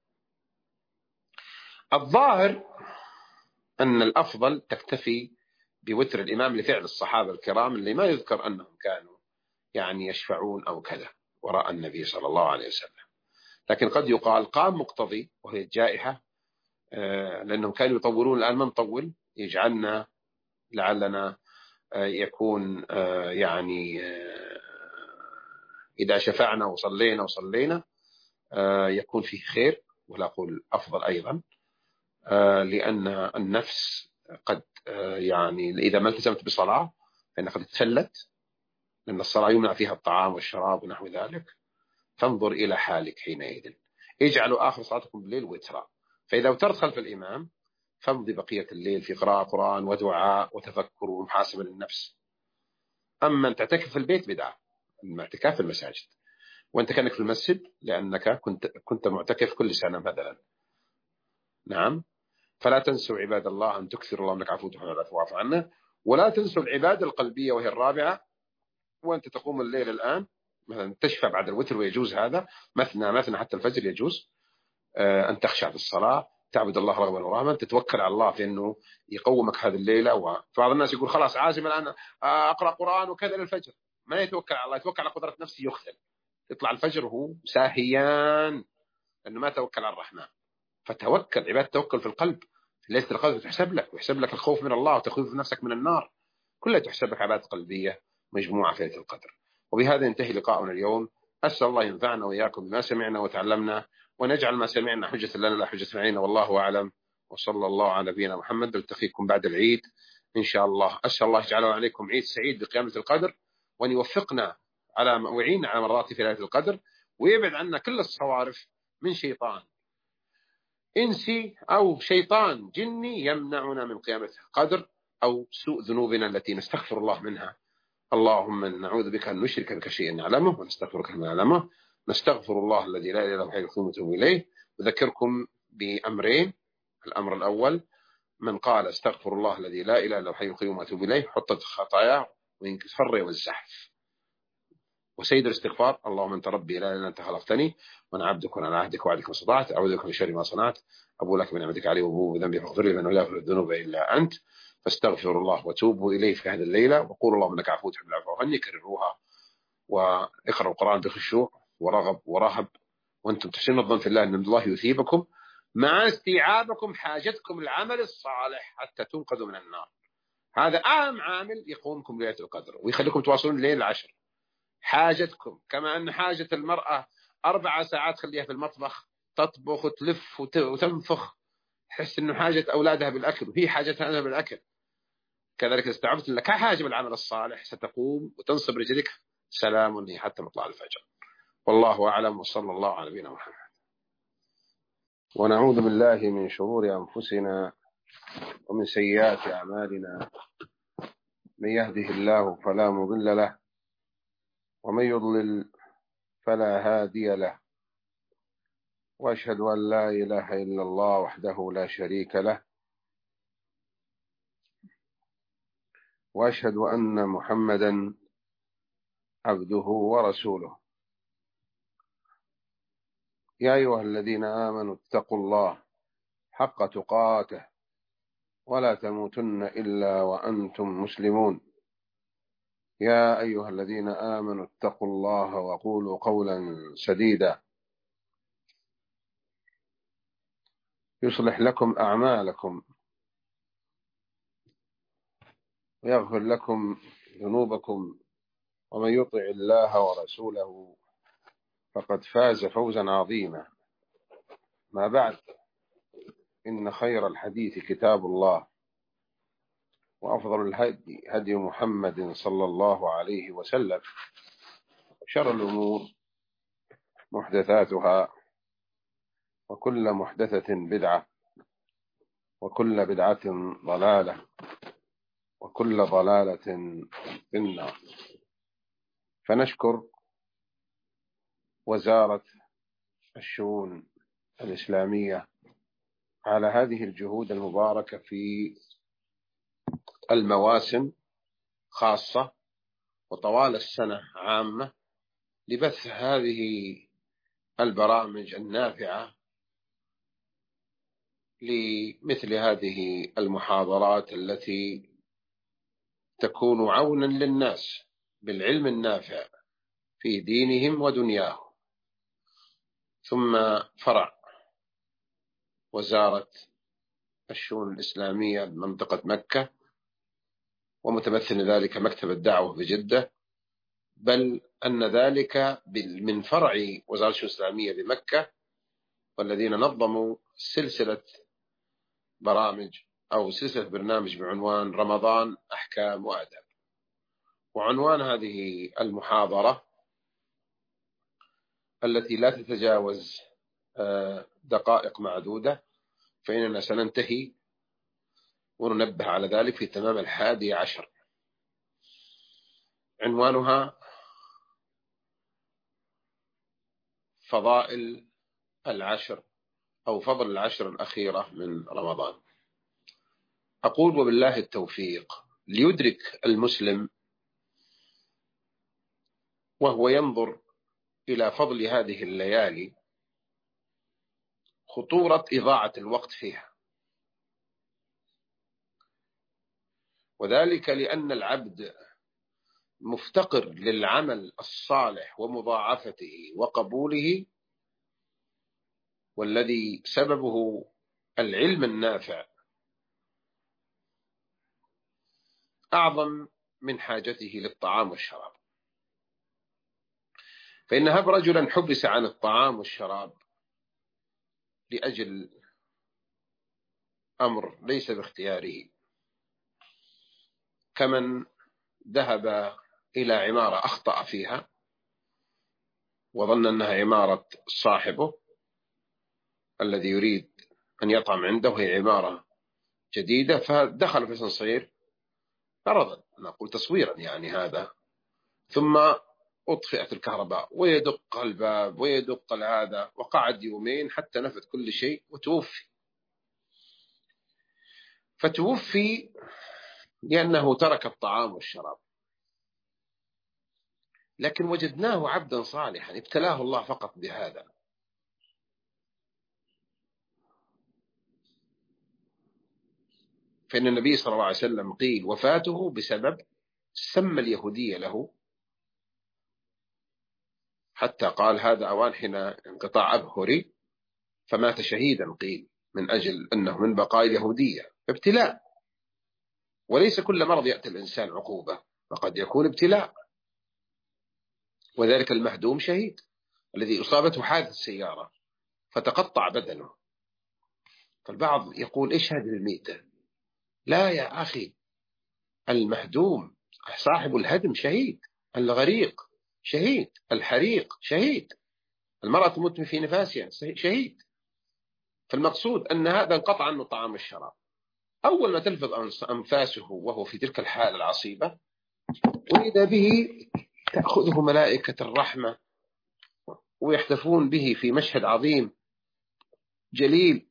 الظاهر أن الأفضل تكتفي بوتر الإمام لفعل الصحابة الكرام اللي ما يذكر أنهم كانوا يعني يشفعون أو كذا وراء النبي صلى الله عليه وسلم. لكن قد يقال قام مقتضي وهي الجائحة، لأنهم كانوا يطولون، الآن ما نطول، يجعلنا لعلنا يكون يعني إذا شفعنا وصلينا يكون فيه خير، ولا أقول أفضل أيضا، لأن النفس قد يعني إذا ما التزمت بصلاة فإنها قد تتفلت، لأن الصلاة يمنع فيها الطعام والشراب ونحو ذلك. فانظر إلى حالك حينئذ، اجعلوا آخر صلاتكم بالليل وترا. فإذا اوترت خلف الإمام فامضي بقية الليل في قراءة قرآن ودعاء وتفكر ومحاسبة للنفس. أما أن تعتكف في البيت بدعة، الاعتكاف في المساجد وأنت كأنك في المسجد، لأنك كنت معتكف كل سنة مثلا. نعم، فلا تنسوا عباد الله أن تكثروا اللهم لك عفو تحب العفو واعف عنا. ولا تنسوا العبادة القلبية وهي الرابعة، وأنت تقوم الليل الآن مثلا تشفع بعد الوتر، ويجوز هذا مثنى حتى الفجر يجوز، أن تخشع في الصلاة، تعبد الله رغبا ورهبا، تتوكل على الله في أنه يقومك هذه الليلة. وبعض الناس يقول خلاص عازم الآن أقرأ قرآن وكذا للفجر، ما يتوكل على الله، يتوكل على قدرة نفسه، يخذل، يطلع الفجر وهو ساهيان لأنه ما توكل على الرحمن. فتوكل، عبادة توكل في القلب. ليلة القدر تحسب لك، ويحسب لك الخوف من الله وتخويف نفسك من النار، كلها تحسب لك عبادة قلبية مجموعة في ليلة القدر. وبهذا ينتهي لقاؤنا اليوم. أسأل الله ينفعنا وإياكم بما سمعنا وتعلمنا، ونجعل ما سمعنا حجة لنا لا حجة علينا، والله أعلم. وصلى الله على نبينا محمد. نلتقيكم بعد العيد إن شاء الله. أسأل الله يجعله عليكم عيد سعيد بقيامة القدر، وأن يوفقنا ويعيننا على مرات في ليلة القدر، ويبعد عنا كل الصوارف من شيطان إنسي أو شيطان جني يمنعنا من قيامة القدر، أو سوء ذنوبنا التي نستغفر الله منها. اللهم نعوذ بك أن نشرك بك شيئا نعلمه ونستغفرك ما نعلمه. نستغفر الله الذي لا إله إلا هو الحي القيوم ونتوب إليه. أذكركم بأمرين. الأمر الأول، من قال استغفر الله الذي لا إله إلا هو الحي القيوم ونتوب إليه حطت خطاياه وينكسر والزحف. وسيد الاستغفار، اللهم انت ربي لا اله الا انت خلقتني وانا عبدك وانا على عهدك ووعدك ما استطعت، اعوذ بك من شر ما صنعت، ابو لك بنعمتك علي وابو بذنبي فاغفر لي، من لا يغفر الذنوب الا انت. فاستغفروا الله وتوبوا اليه في هذه الليله، وقولوا اللهم انك عفو تحب العفو عني. كرروها واقرأوا القران بخشوع ورغب ورهب، وانتم تحسنون الظن في الله ان الله يثيبكم مع استيعابكم حاجتكم العمل الصالح حتى تنقذوا من النار. هذا اهم عامل يقومكم بليله القدر ويخليكم تواصلون الليل العشر. حاجتكم، كما أن حاجة المرأة 4 ساعات خليها في المطبخ تطبخ وتلف وتنفخ، تحس أنه حاجة أولادها بالأكل وهي حاجتها أنا بالأكل، كذلك استوعبت لك حاجة بالعمل الصالح ستقوم وتنصب رجلك سلام هي حتى مطلع الفجر. والله أعلم، وصلى الله على نبينا محمد. ونعوذ بالله من شرور أنفسنا ومن سيئات أعمالنا، من يهده الله فلا مضل له ومن يضلل فلا هادي له، وأشهد أن لا إله إلا الله وحده لا شريك له، وأشهد أن محمدا عبده ورسوله. يا أيها الذين آمنوا اتقوا الله حق تقاته ولا تموتن إلا وأنتم مسلمون. يا أيها الذين آمنوا اتقوا الله وقولوا قولا سديدا يصلح لكم أعمالكم ويغفر لكم ذنوبكم، ومن يطع الله ورسوله فقد فاز فوزا عظيما. ما بعد، إن خير الحديث كتاب الله، وأفضل الهدي هدي محمد صلى الله عليه وسلم، وشر الأمور محدثاتها، وكل محدثة بدعة، وكل بدعة ضلالة، وكل ضلالة في النار. فنشكر وزارة الشؤون الإسلامية على هذه الجهود المباركة في المواسم خاصة وطوال السنة عامة لبث هذه البرامج النافعة لمثل هذه المحاضرات التي تكون عونا للناس بالعلم النافع في دينهم ودنياهم. ثم فرع وزارة الشؤون الإسلامية بمنطقة مكة، ومتمثل ذلك مكتب الدعوة بجدة، بل أن ذلك من فرع وزارة الشؤون الإسلامية بمكة، والذين نظموا سلسلة برامج أو سلسلة برنامج بعنوان رمضان أحكام وآداب. وعنوان هذه المحاضرة التي لا تتجاوز دقائق معدودة، فإننا سننتهي وننبه على ذلك في تمام 11. عنوانها فضائل العشر أو فضل العشر الأخيرة من رمضان. أقول وبالله التوفيق ليدرك المسلم وهو ينظر إلى فضل هذه الليالي خطورة إضاعة الوقت فيها، وذلك لأن العبد مفتقر للعمل الصالح ومضاعفته وقبوله، والذي سببه العلم النافع أعظم من حاجته للطعام والشراب. فإن هب رجلا حبس عن الطعام والشراب لأجل أمر ليس باختياره، كمن ذهب إلى عمارة أخطأ فيها وظن أنها عمارة صاحبه الذي يريد أن يطعم عنده، وهي عمارة جديدة، فدخل في صنصير فرضا، نقول تصويرا يعني هذا، ثم أطفئت الكهرباء ويدق الباب ويدق هذا، وقعد يومين حتى نفذ كل شيء وتوفي. فتوفي لأنه ترك الطعام والشراب، لكن وجدناه عبدا صالحا ابتلاه الله فقط بهذا. فإن النبي صلى الله عليه وسلم قيل وفاته بسبب سم اليهودية له، حتى قال هذا أوان حين انقطاع أبهري فمات شهيدا، قيل من أجل أنه من بقاء اليهودية. ابتلاء، وليس كل مرض يأتي الإنسان عقوبة، فقد يكون ابتلاء. وذلك المهدوم شهيد الذي أصابته حادث سيارة فتقطع بدنه. فالبعض يقول إيش هذه الميتة؟ لا يا أخي، المهدوم صاحب الهدم شهيد، الغريق شهيد، الحريق شهيد، المرأة تموت في نفاسها شهيد. فالمقصود أن هذا انقطع عنه طعام الشراب. أول ما تلفظ أنفاسه وهو في تلك الحالة العصيبة، وإذا به تأخذه ملائكة الرحمة ويحتفون به في مشهد عظيم جليل.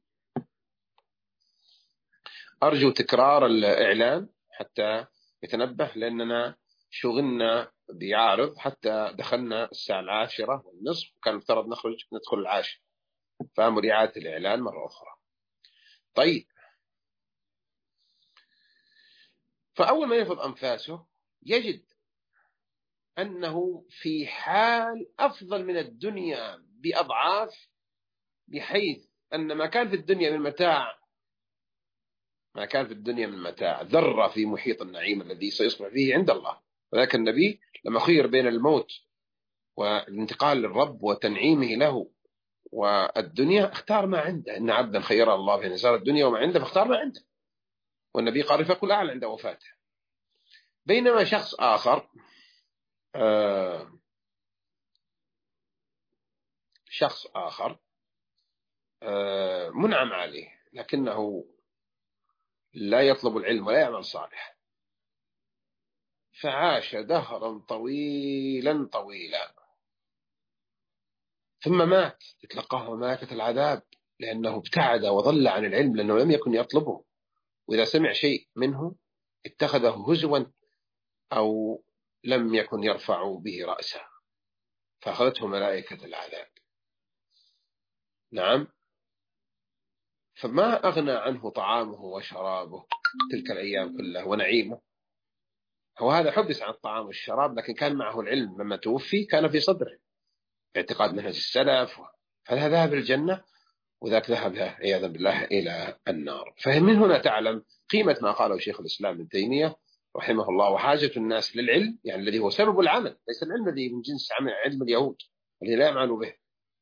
أرجو تكرار الإعلان حتى يتنبه، لأننا شغلنا بعارض حتى دخلنا الساعة 10:30، وكان مفترض ندخل 10، فأمر إعادة الإعلان مرة أخرى. طيب، فأول ما ينفض أنفاسه يجد أنه في حال أفضل من الدنيا بأضعاف، بحيث أن ما كان في الدنيا من متاع ذرة في محيط النعيم الذي سيصبح فيه عند الله. ولكن النبي لما خير بين الموت والانتقال للرب وتنعيمه له والدنيا، اختار ما عنده. إن عبدا خير الله بين يسار الدنيا وما عنده فاختار ما عنده. والنبي قال رفاق الأعلى عند وفاته. بينما شخص آخر منعم عليه لكنه لا يطلب العلم ولا يعمل صالح، فعاش دهرا طويلا ثم مات، يتلقاه ماتة العذاب، لأنه ابتعد وضل عن العلم، لأنه لم يكن يطلبه. وإذا سمع شيء منه اتخذه هزوا أو لم يكن يرفع به رأسه، فأخذته ملائكة العذاب. نعم. فما أغنى عنه طعامه وشرابه تلك الأيام كلها ونعيمه. وهذا حبس عن الطعام والشراب، لكن كان معه العلم. لما توفي كان في صدره اعتقاد منهج السلف، فهذا ذهب الجنة وذاك ذهب عياذا بالله إلى النار. فمن هنا تعلم قيمة ما قاله شيخ الإسلام ابن تيمية رحمه الله، وحاجة الناس للعلم، يعني الذي هو سبب العمل، ليس العلم الذي من جنس علم اليهود الذي لا يعملوا به.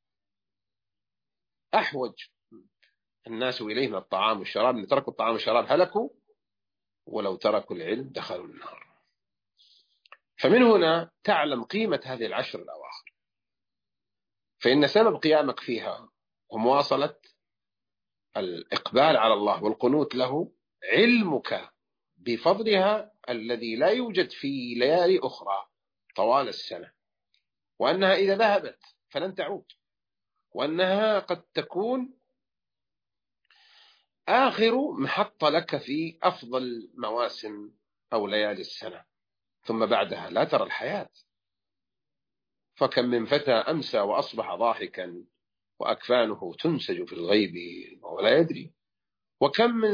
أحوج الناس إليه من الطعام والشراب، اللي تركوا الطعام والشراب هلكوا، ولو تركوا العلم دخلوا النار. فمن هنا تعلم قيمة هذه العشر الأواخر، فإن سبب قيامك فيها ومواصلة الإقبال على الله والقنوت له علمك بفضلها الذي لا يوجد في ليالي أخرى طوال السنة، وأنها إذا ذهبت فلن تعود، وأنها قد تكون آخر محطة لك في أفضل مواسم أو ليالي السنة، ثم بعدها لا ترى الحياة. فكم من فتى أمسى وأصبح ضاحكا وأكفانه تنسج في الغيب وهو لا يدري، وكم من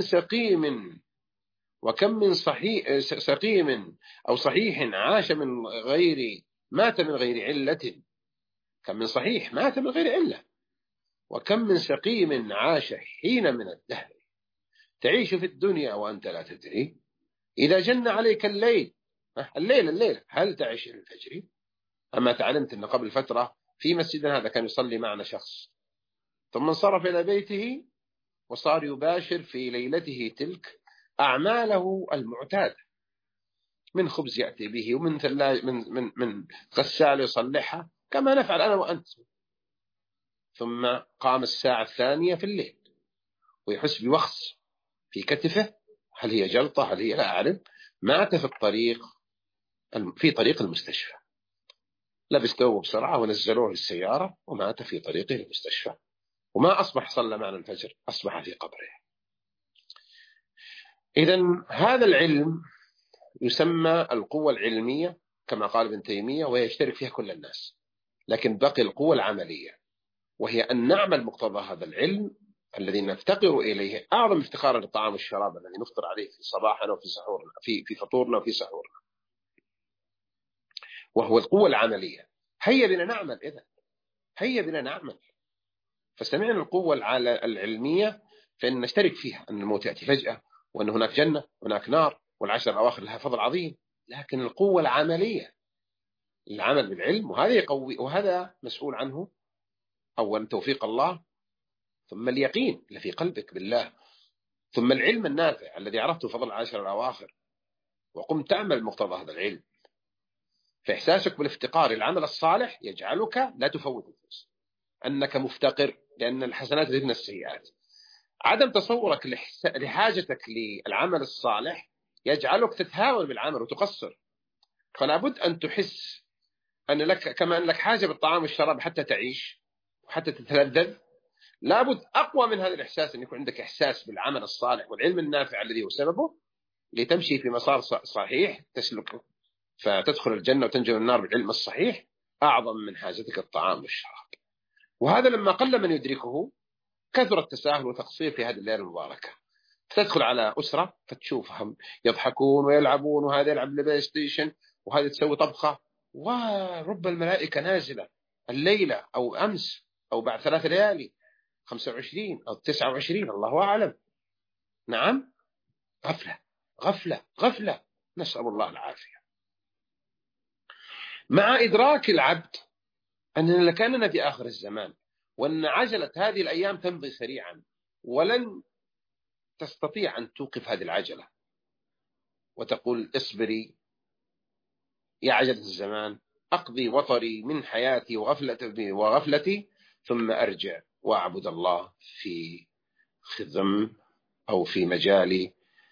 سقيم أو صحيح عاش من غير مات من غير علة. كم من صحيح مات من غير علة، وكم من سقيم عاش حين من الدهر. تعيش في الدنيا وأنت لا تدري، إذا جن عليك الليل هل تعيش الفجر؟ أما تعلمت أن قبل فترة في مسجدنا هذا كان يصلي معنا شخص، ثم انصرف إلى بيته وصار يباشر في ليلته تلك أعماله المعتادة، من خبز يأتي به، ومن من غسالة يصلحها كما نفعل أنا وأنت. ثم قام الساعة الثانية في الليل ويحس بوخز في كتفه، هل هي جلطة هل هي لا أعلم، مات في طريق المستشفى. لبس ثوبه بسرعة ونزلوه للسيارة ومات في طريقه للمستشفى، وما أصبح صلى معنا الفجر، أصبح في قبره. إذن هذا العلم يسمى القوة العلمية كما قال ابن تيمية، ويشترك فيها كل الناس. لكن بقي القوة العملية، وهي أن نعمل مقتضى هذا العلم الذي نفتقر إليه، أعظم افتقارا للطعام والشراب الذي نفطر عليه في صباحنا وفي سحورنا، في فطورنا وفي سحورنا، وهو القوة العملية. هيا بنا نعمل. فاستمعنا القوة العلمية فإن نشترك فيها، أن الموت يأتي فجأة، وأن هناك جنة وهناك نار، والعشر الأواخر لها فضل عظيم. لكن القوة العملية، العمل بالعلم، وهذا يقوي، وهذا مسؤول عنه أولا توفيق الله، ثم اليقين اللي في قلبك بالله، ثم العلم النافع الذي عرفته فضل العشر الأواخر وقمت تعمل مقتضى هذا العلم. فإحساسك بالافتقار العمل الصالح يجعلك لا تفوت الفرصة، أنك مفتقر، لأن الحسنات تذهبن السيئات. عدم تصورك لحاجتك للعمل الصالح يجعلك تتهاون بالعمل وتقصر. فلا بد أن تحس أن لك كما أن لك حاجة بالطعام والشراب حتى تعيش وحتى تتلذذ، لابد أقوى من هذا الإحساس أن يكون عندك إحساس بالعمل الصالح والعلم النافع الذي هو سببه لتمشي في مسار صحيح تسلكه، فتدخل الجنة وتنجو من النار بالعلم الصحيح، أعظم من حاجتك الطعام والشراب. وهذا لما قل من يدركه كثر التساهل والتقصير في هذه الليلة المباركة. تدخل على أسرة فتشوفهم يضحكون ويلعبون، وهذا يلعب بلاي ستيشن وهذا تسوي طبخة، ورب الملائكة نازلة الليلة أو أمس أو بعد 3 ليالي 25 أو 29 الله أعلم. نعم، غفلة غفلة غفلة، نسأل الله العافية. مع إدراك العبد أننا لكأننا في آخر الزمان، وأن عجلة هذه الأيام تمضي سريعا، ولن تستطيع أن توقف هذه العجلة وتقول اصبري يا عجلة الزمان، أقضي وطري من حياتي وغفلتي ثم أرجع وأعبد الله في خدم أو في مجال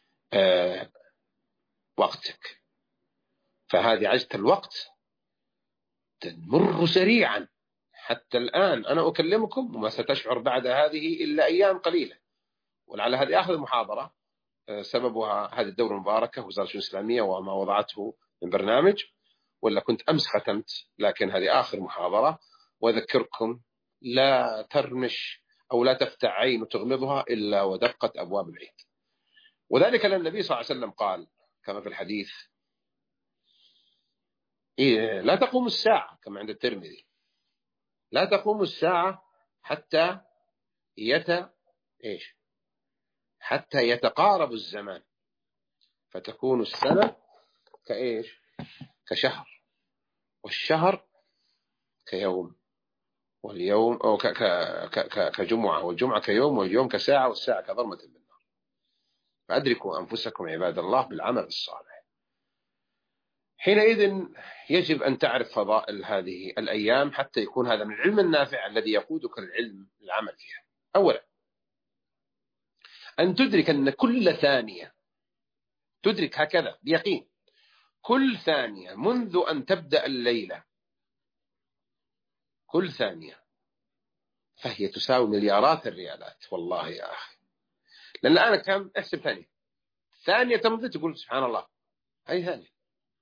وقتك. فهذه عجلة الوقت تمر سريعا. حتى الآن أنا أكلمكم وما ستشعر بعد هذه إلا أيام قليلة، ولعل هذه آخر محاضرة سببها هذه الدورة المباركة وزارة الشؤون الإسلامية وما وضعته من برنامج، ولا كنت أمس ختمت، لكن هذه آخر محاضرة. وأذكركم لا ترمش أو لا تفتح عين وتغمضها إلا ودقت أبواب العيد. وذلك لأن النبي صلى الله عليه وسلم قال كما في الحديث لا تقوم الساعة كما عند الترمذي، لا تقوم الساعة حتى حتى يتقارب الزمان فتكون السنة كشهر، والشهر كيوم، واليوم أو كجمعة، والجمعة كيوم، واليوم كساعة، والساعة كظلمة بالنار. فأدركوا أنفسكم عباد الله بالعمل الصالح. حينئذ يجب أن تعرف فضائل هذه الأيام حتى يكون هذا من العلم النافع الذي يقودك العمل فيها. أولا أن تدرك أن كل ثانية، تدرك هكذا بيقين، كل ثانية منذ أن تبدأ الليلة، كل ثانية فهي تساوي مليارات الريالات. والله يا أخي، لأن الآن كم احسب ثانية تمضي تقول سبحان الله، أي ثانية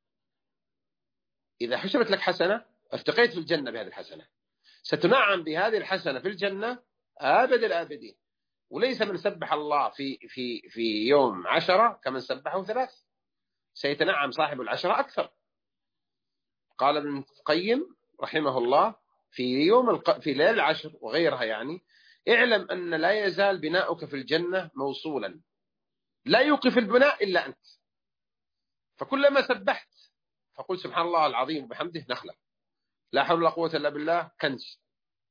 إذا حسبت لك حسنة ارتقيت في الجنة بهذه الحسنة، ستنعم بهذه الحسنة في الجنة أبد الآبدين. وليس من سبح الله في يوم 10 كمن سبحه 3، سيتنعم صاحب 10 أكثر. قال ابن القيم رحمه الله في ليل 10 وغيرها يعني اعلم أن لا يزال بناؤك في الجنة موصولا، لا يوقف البناء إلا أنت. فكلما سبحت فقل سبحان الله العظيم وبحمده نخلة، لا حول ولا قوة إلا بالله كنز،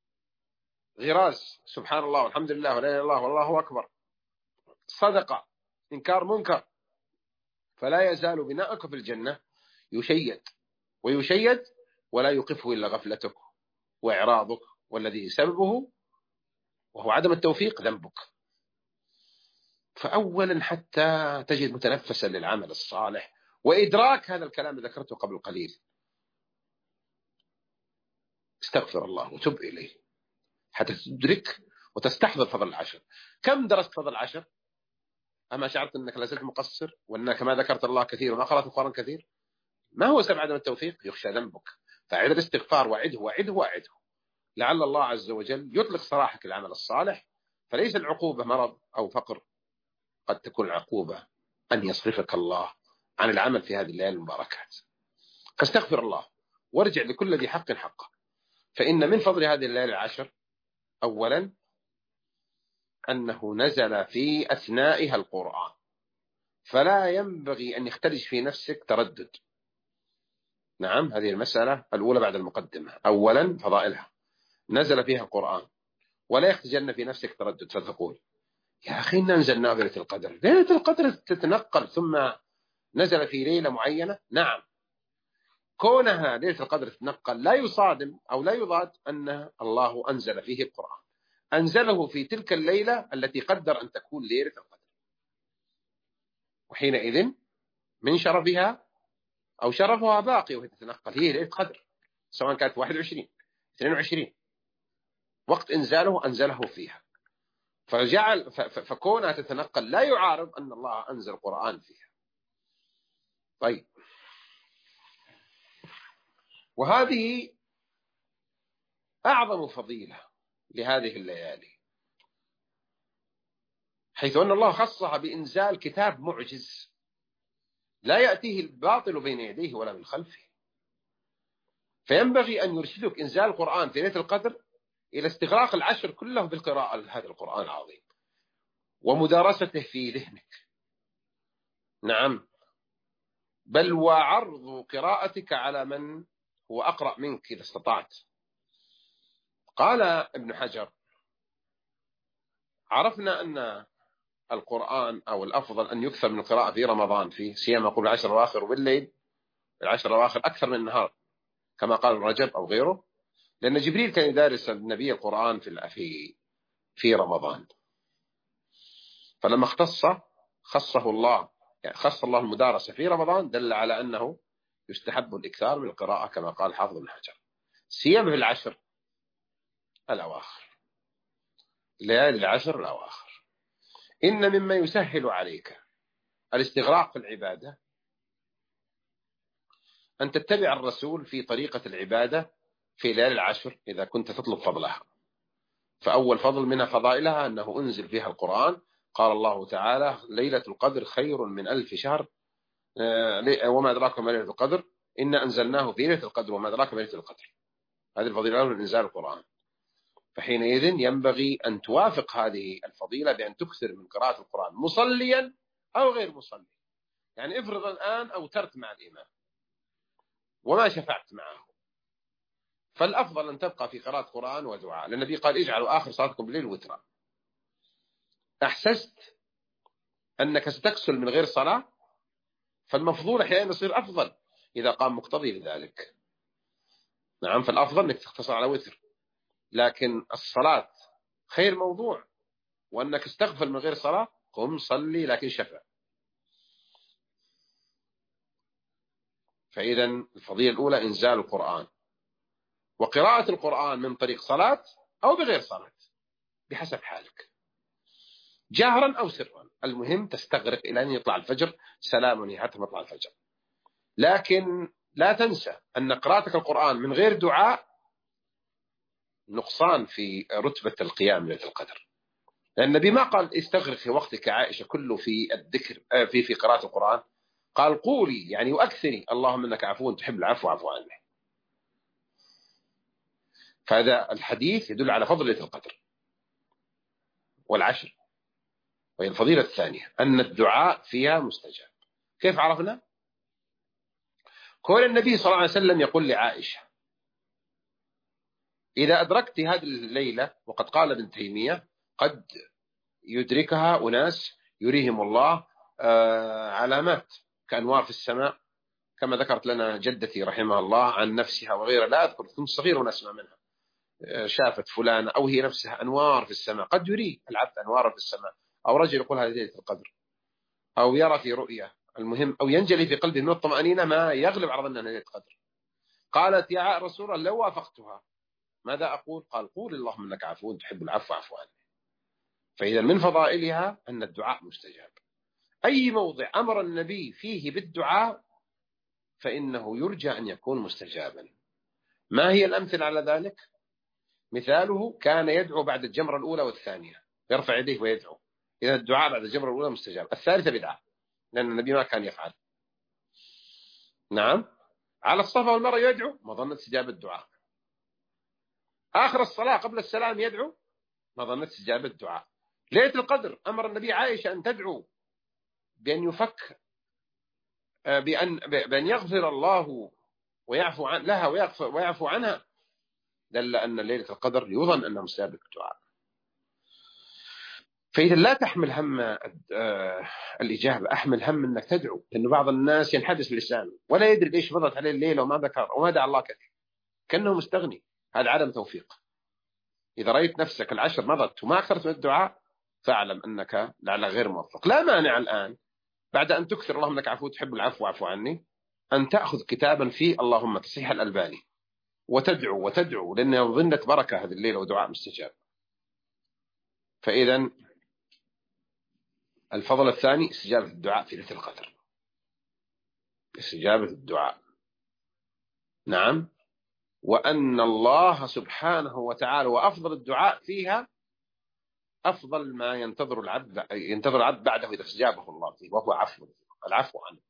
غراز سبحان الله والحمد لله ولا إله إلا الله والله أكبر، صدقة، إنكار منكر. فلا يزال بناؤك في الجنة يشيد ويشيد، ولا يوقفه إلا غفلتك وإعراضك، والذي سببه وهو عدم التوفيق ذنبك. فأولا حتى تجد متنفسا للعمل الصالح وإدراك هذا الكلام اللي ذكرته قبل قليل، استغفر الله وتب إليه حتى تدرك وتستحضر فضل 10. كم درست فضل 10؟ أما شعرت أنك لازلت مقصر وأنك ما ذكرت الله كثير وما قرأت القرآن كثير؟ ما هو سبب عدم التوفيق؟ يخشى ذنبك. فعد الاستغفار وعده وعده وعده، لعل الله عز وجل يطلق سراحك العمل الصالح. فليس العقوبة مرض أو فقر، قد تكون العقوبة أن يصرفك الله عن العمل في هذه الليالي المباركات. فاستغفر الله وارجع لكل ذي حق حقه. فإن من فضل هذه الليالي 10 أولا أنه نزل في أثنائها القرآن، فلا ينبغي أن يختلج في نفسك تردد. نعم، هذه المسألة الأولى بعد المقدمة. أولا فضائلها نزل فيها القرآن، ولا يختجن في نفسك تردد فتقول يا أخي إنا أنزلنا ليلة القدر. ليلة القدر تتنقل ثم نزل في ليلة معينة. نعم، كونها ليلة القدر تتنقل لا يصادم أو لا يضاد أن الله أنزل فيه القرآن، أنزله في تلك الليلة التي قدر أن تكون ليلة القدر، وحينئذ من شرفها أو شرفها باقي وهي تتنقل، هي ليلة قدر سواء كانت 21 22 وقت إنزاله أنزله فيها. فكونها تتنقل لا يعارض أن الله أنزل القرآن فيها. طيب، وهذه أعظم فضيلة لهذه الليالي، حيث أن الله خصها بإنزال كتاب معجز لا يأتيه الباطل بين يديه ولا من خلفه، فينبغي أن يرشدك إنزال القرآن في ليلة القدر إلى استغراق العشر كله بالقراءة لهذا القرآن العظيم ومدارسته في ذهنك. نعم، بل وعرض قراءتك على من هو أقرأ منك إذا استطعت. قال ابن حجر: عرفنا أن القرآن أو الأفضل أن يكثر من القراءة في رمضان، في سيما قبل العشر الأواخر وبالليل، العشر الأواخر أكثر من النهار كما قال رجب أو غيره، لأن جبريل كان يدارس النبي القرآن في رمضان، فلما خصه الله، يعني خص الله المدارسة في رمضان، دل على أنه يستحب الإكثار من القراءة كما قال حافظ ابن حجر، سيما في العشر الأواخر، ليالي العشر الأواخر. إن مما يسهل عليك الاستغراق في العبادة أن تتبع الرسول في طريقة العبادة في ليالي العشر إذا كنت تطلب فضلها. فأول فضل منها فضائلها أنه أنزل فيها القرآن. قال الله تعالى: ليلة القدر خير من 1000 شهر، وما أدراك ما ليلة القدر، إنا أنزلناه في ليلة القدر وما أدراك ما ليلة القدر. هذه الفضيلة من إنزال القرآن، فحينئذ ينبغي أن توافق هذه الفضيلة بأن تكثر من قراءة القرآن مصليا أو غير مصلي. يعني افرض الآن أوترت مع الإمام وما شفعت معه، فالأفضل أن تبقى في قراءة قرآن ودعاء، لأن النبي قال: اجعلوا آخر صلاتكم بالليل وترا. أحسست أنك ستكسل من غير صلاة، فالمفضول أحيانا يصير أفضل إذا قام مقتضي لذلك. نعم، فالأفضل أنك تختصر على وتر، لكن الصلاة خير موضوع، وأنك استغفل من غير صلاة، قم صلي لكن شفع. فإذا الفضيلة الأولى إنزال القرآن، وقراءة القرآن من طريق صلاة أو بغير صلاة بحسب حالك، جهرا أو سرا، المهم تستغرق إلى أن يطلع الفجر، سلام حتى يطلع الفجر. لكن لا تنسى أن قراءتك القرآن من غير دعاء نقصان في رتبة القيام ليلة القدر، لأن النبي ما قال استغرق في وقتك عائشة كله في الذكر في قراءة القرآن، قال قولي يعني وأكثري اللهم إنك عفو تحب العفو واعف عني. فهذا الحديث يدل على فضل ليلة القدر والعشر. وهي الفضيلة الثانية أن الدعاء فيها مستجاب. كيف عرفنا؟ كون النبي صلى الله عليه وسلم يقول لعائشة: إذا أدركت هذه الليلة، وقد قال ابن تيمية: قد يدركها أناس يريهم الله علامات كأنوار في السماء، كما ذكرت لنا جدتي رحمها الله عن نفسها وغيرها، لا أذكر، كنت صغير ونسمع منها، شافت فلانة أو هي نفسها أنوار في السماء. قد يري العبد أنوار في السماء، أو رجل يقول هذه ليلة القدر، أو يرى في رؤية، المهم، أو ينجلي في قلبه من الطمأنينة ما يغلب على ظننا ليلة القدر. قالت: يا رسول الله لو وافقتها ماذا أقول؟ قال: قول اللهم إنك عفو تحب العفو واعف عني. فإذا من فضائلها أن الدعاء مستجاب. أي موضع أمر النبي فيه بالدعاء فإنه يرجى أن يكون مستجابا. ما هي الأمثلة على ذلك؟ مثاله: كان يدعو بعد الجمرة الأولى والثانية، يرفع يديه ويدعو. إذا الدعاء بعد الجمرة الأولى مستجاب. الثالثة بدعة، لأن النبي ما كان يفعل. نعم، على الصفا والمروة يدعو، مظنة استجابة الدعاء. آخر الصلاة قبل السلام يدعو، مظنة استجابة الدعاء. ليلة القدر أمر النبي عائشة أن تدعو بأن يفك، بأن يغفر الله ويعفو لها ويعفو عنها، دل أن ليلة القدر يظن أنها مستجابة الدعاء. فإذا لا تحمل هم الإجابة، أحمل هم أنك تدعو، لأن بعض الناس ينحدث باللسان ولا يدري ليش مضت عليه الليلة وما ذكر وما دعا الله كثير، كأنه مستغني. هذا عدم توفيق. إذا رأيت نفسك العشر مضت وما أكثرت من الدعاء فاعلم أنك لعل غير موفق. لا مانع الآن بعد أن تكثر اللهم إنك عفو تحب العفو واعف عني أن تأخذ كتابا فيه اللهم تصحيح الألباني وتدعو لأنه ظنة بركة هذه الليلة ودعاء مستجاب. فإذا الفضل الثاني استجابة الدعاء في ليلة القدر، استجابة الدعاء. نعم، وأن الله سبحانه وتعالى وأفضل الدعاء فيها أفضل ما ينتظر العبد بعده إذا استجابه الله فيه، وهو العفو عنه.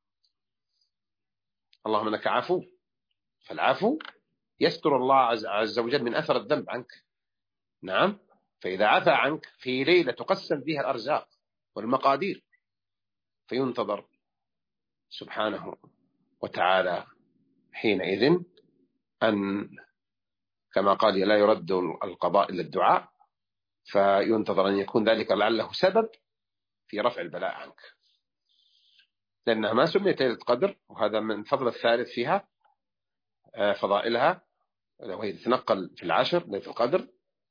اللهم إنك عفو، فالعفو يستر الله عز وجل من أثر الذنب عنك. نعم. فإذا عفى عنك في ليلة تقسم فيها الأرزاق والمقادير، فينتظر سبحانه وتعالى حينئذ أن كما قال لا يرد القضاء إلا الدعاء، فينتظر أن يكون ذلك لعله سبب في رفع البلاء عنك، لأنها ما سميت ليلة القدر، وهذا من فضل الثالث فيها فضائلها، وهي تتنقل في العشر ليلة القدر،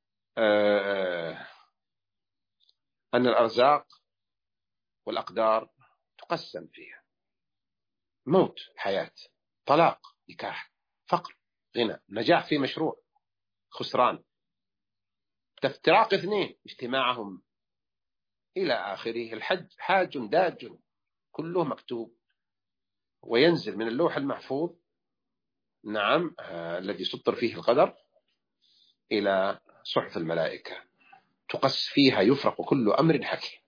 أن الأرزاق والأقدار تقسم فيها: موت، حياة، طلاق، نكاح، فقر، غنى، نجاح في مشروع، خسران، افتراق اثنين، اجتماعهم، إلى آخره. الحج حاج داج، كله مكتوب وينزل من اللوح المحفوظ، نعم، الذي سطر فيه القدر، إلى صحف الملائكة تقص فيها، يفرق كل أمر حكيم.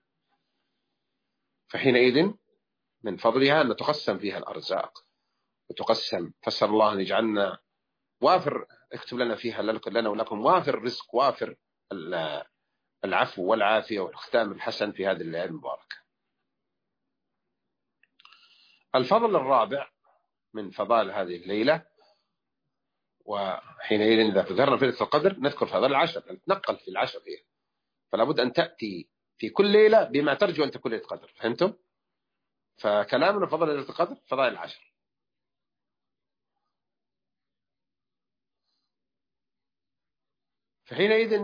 فحينئذ من فضلها أن تقسم فيها الأرزاق وتقسم. فاسأل الله أن يجعلنا وافر، اكتب لنا فيها لنا ولكم وافر الرزق، وافر العفو والعافية والختام الحسن في هذه الليالي المباركة. الفضل الرابع من فضائل هذه الليلة، وحينئذ إذا ذكرنا في ليلة القدر نذكر فضائل العشر، نتنقل في العشر هي، فلا بد أن تأتي في كل ليلة بما ترجو أن تكون ليلة القدر. فهمتم؟ فكلامنا فضل ليلة القدر فضائل العشر. فحينئذ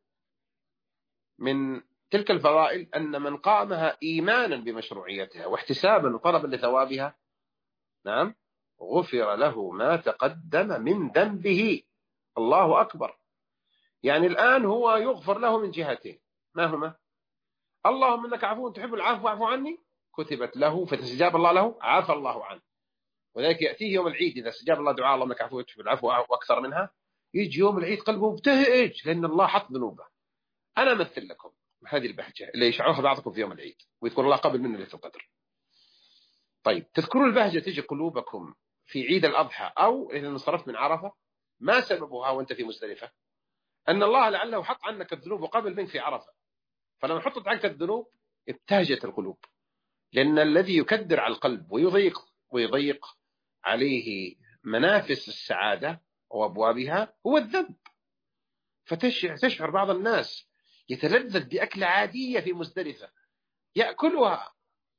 من تلك الفضائل أن من قامها إيمانا بمشروعيتها واحتسابا وطلبا لثوابها، نعم، غفر له ما تقدم من ذنبه. الله أكبر. يعني الآن هو يغفر له من جهتين، ما هما؟ اللهم إنك عفو تحب العفو واعف عني، كتبت له فتستجاب الله له، عفى الله عنه. وذلك يأتيه يوم العيد إذا استجاب الله دعاء اللهم إنك عفو تحب العفو وأكثر منها، يجي يوم العيد قلبه مبتهج لأن الله حط ذنوبه. أنا أمثل لكم هذه البهجة اللي يشعرها بعضكم في يوم العيد ويذكر الله قبل منه ليلة القدر. طيب، تذكرون البهجة تجي قلوبكم في عيد الأضحى أو إذا انصرفت من عرفة، ما سببها وأنت في مزدلفة؟ أن الله لعله حط عنك الذنوب وقبل منك في عرفة، فلما حطت عنك الذنوب ابتهجت القلوب، لأن الذي يكدر على القلب ويضيق عليه منافس السعادة وأبوابها هو الذنب. فتشعر بعض الناس يتلذذ بأكلة عادية في مزدلفة يأكلها،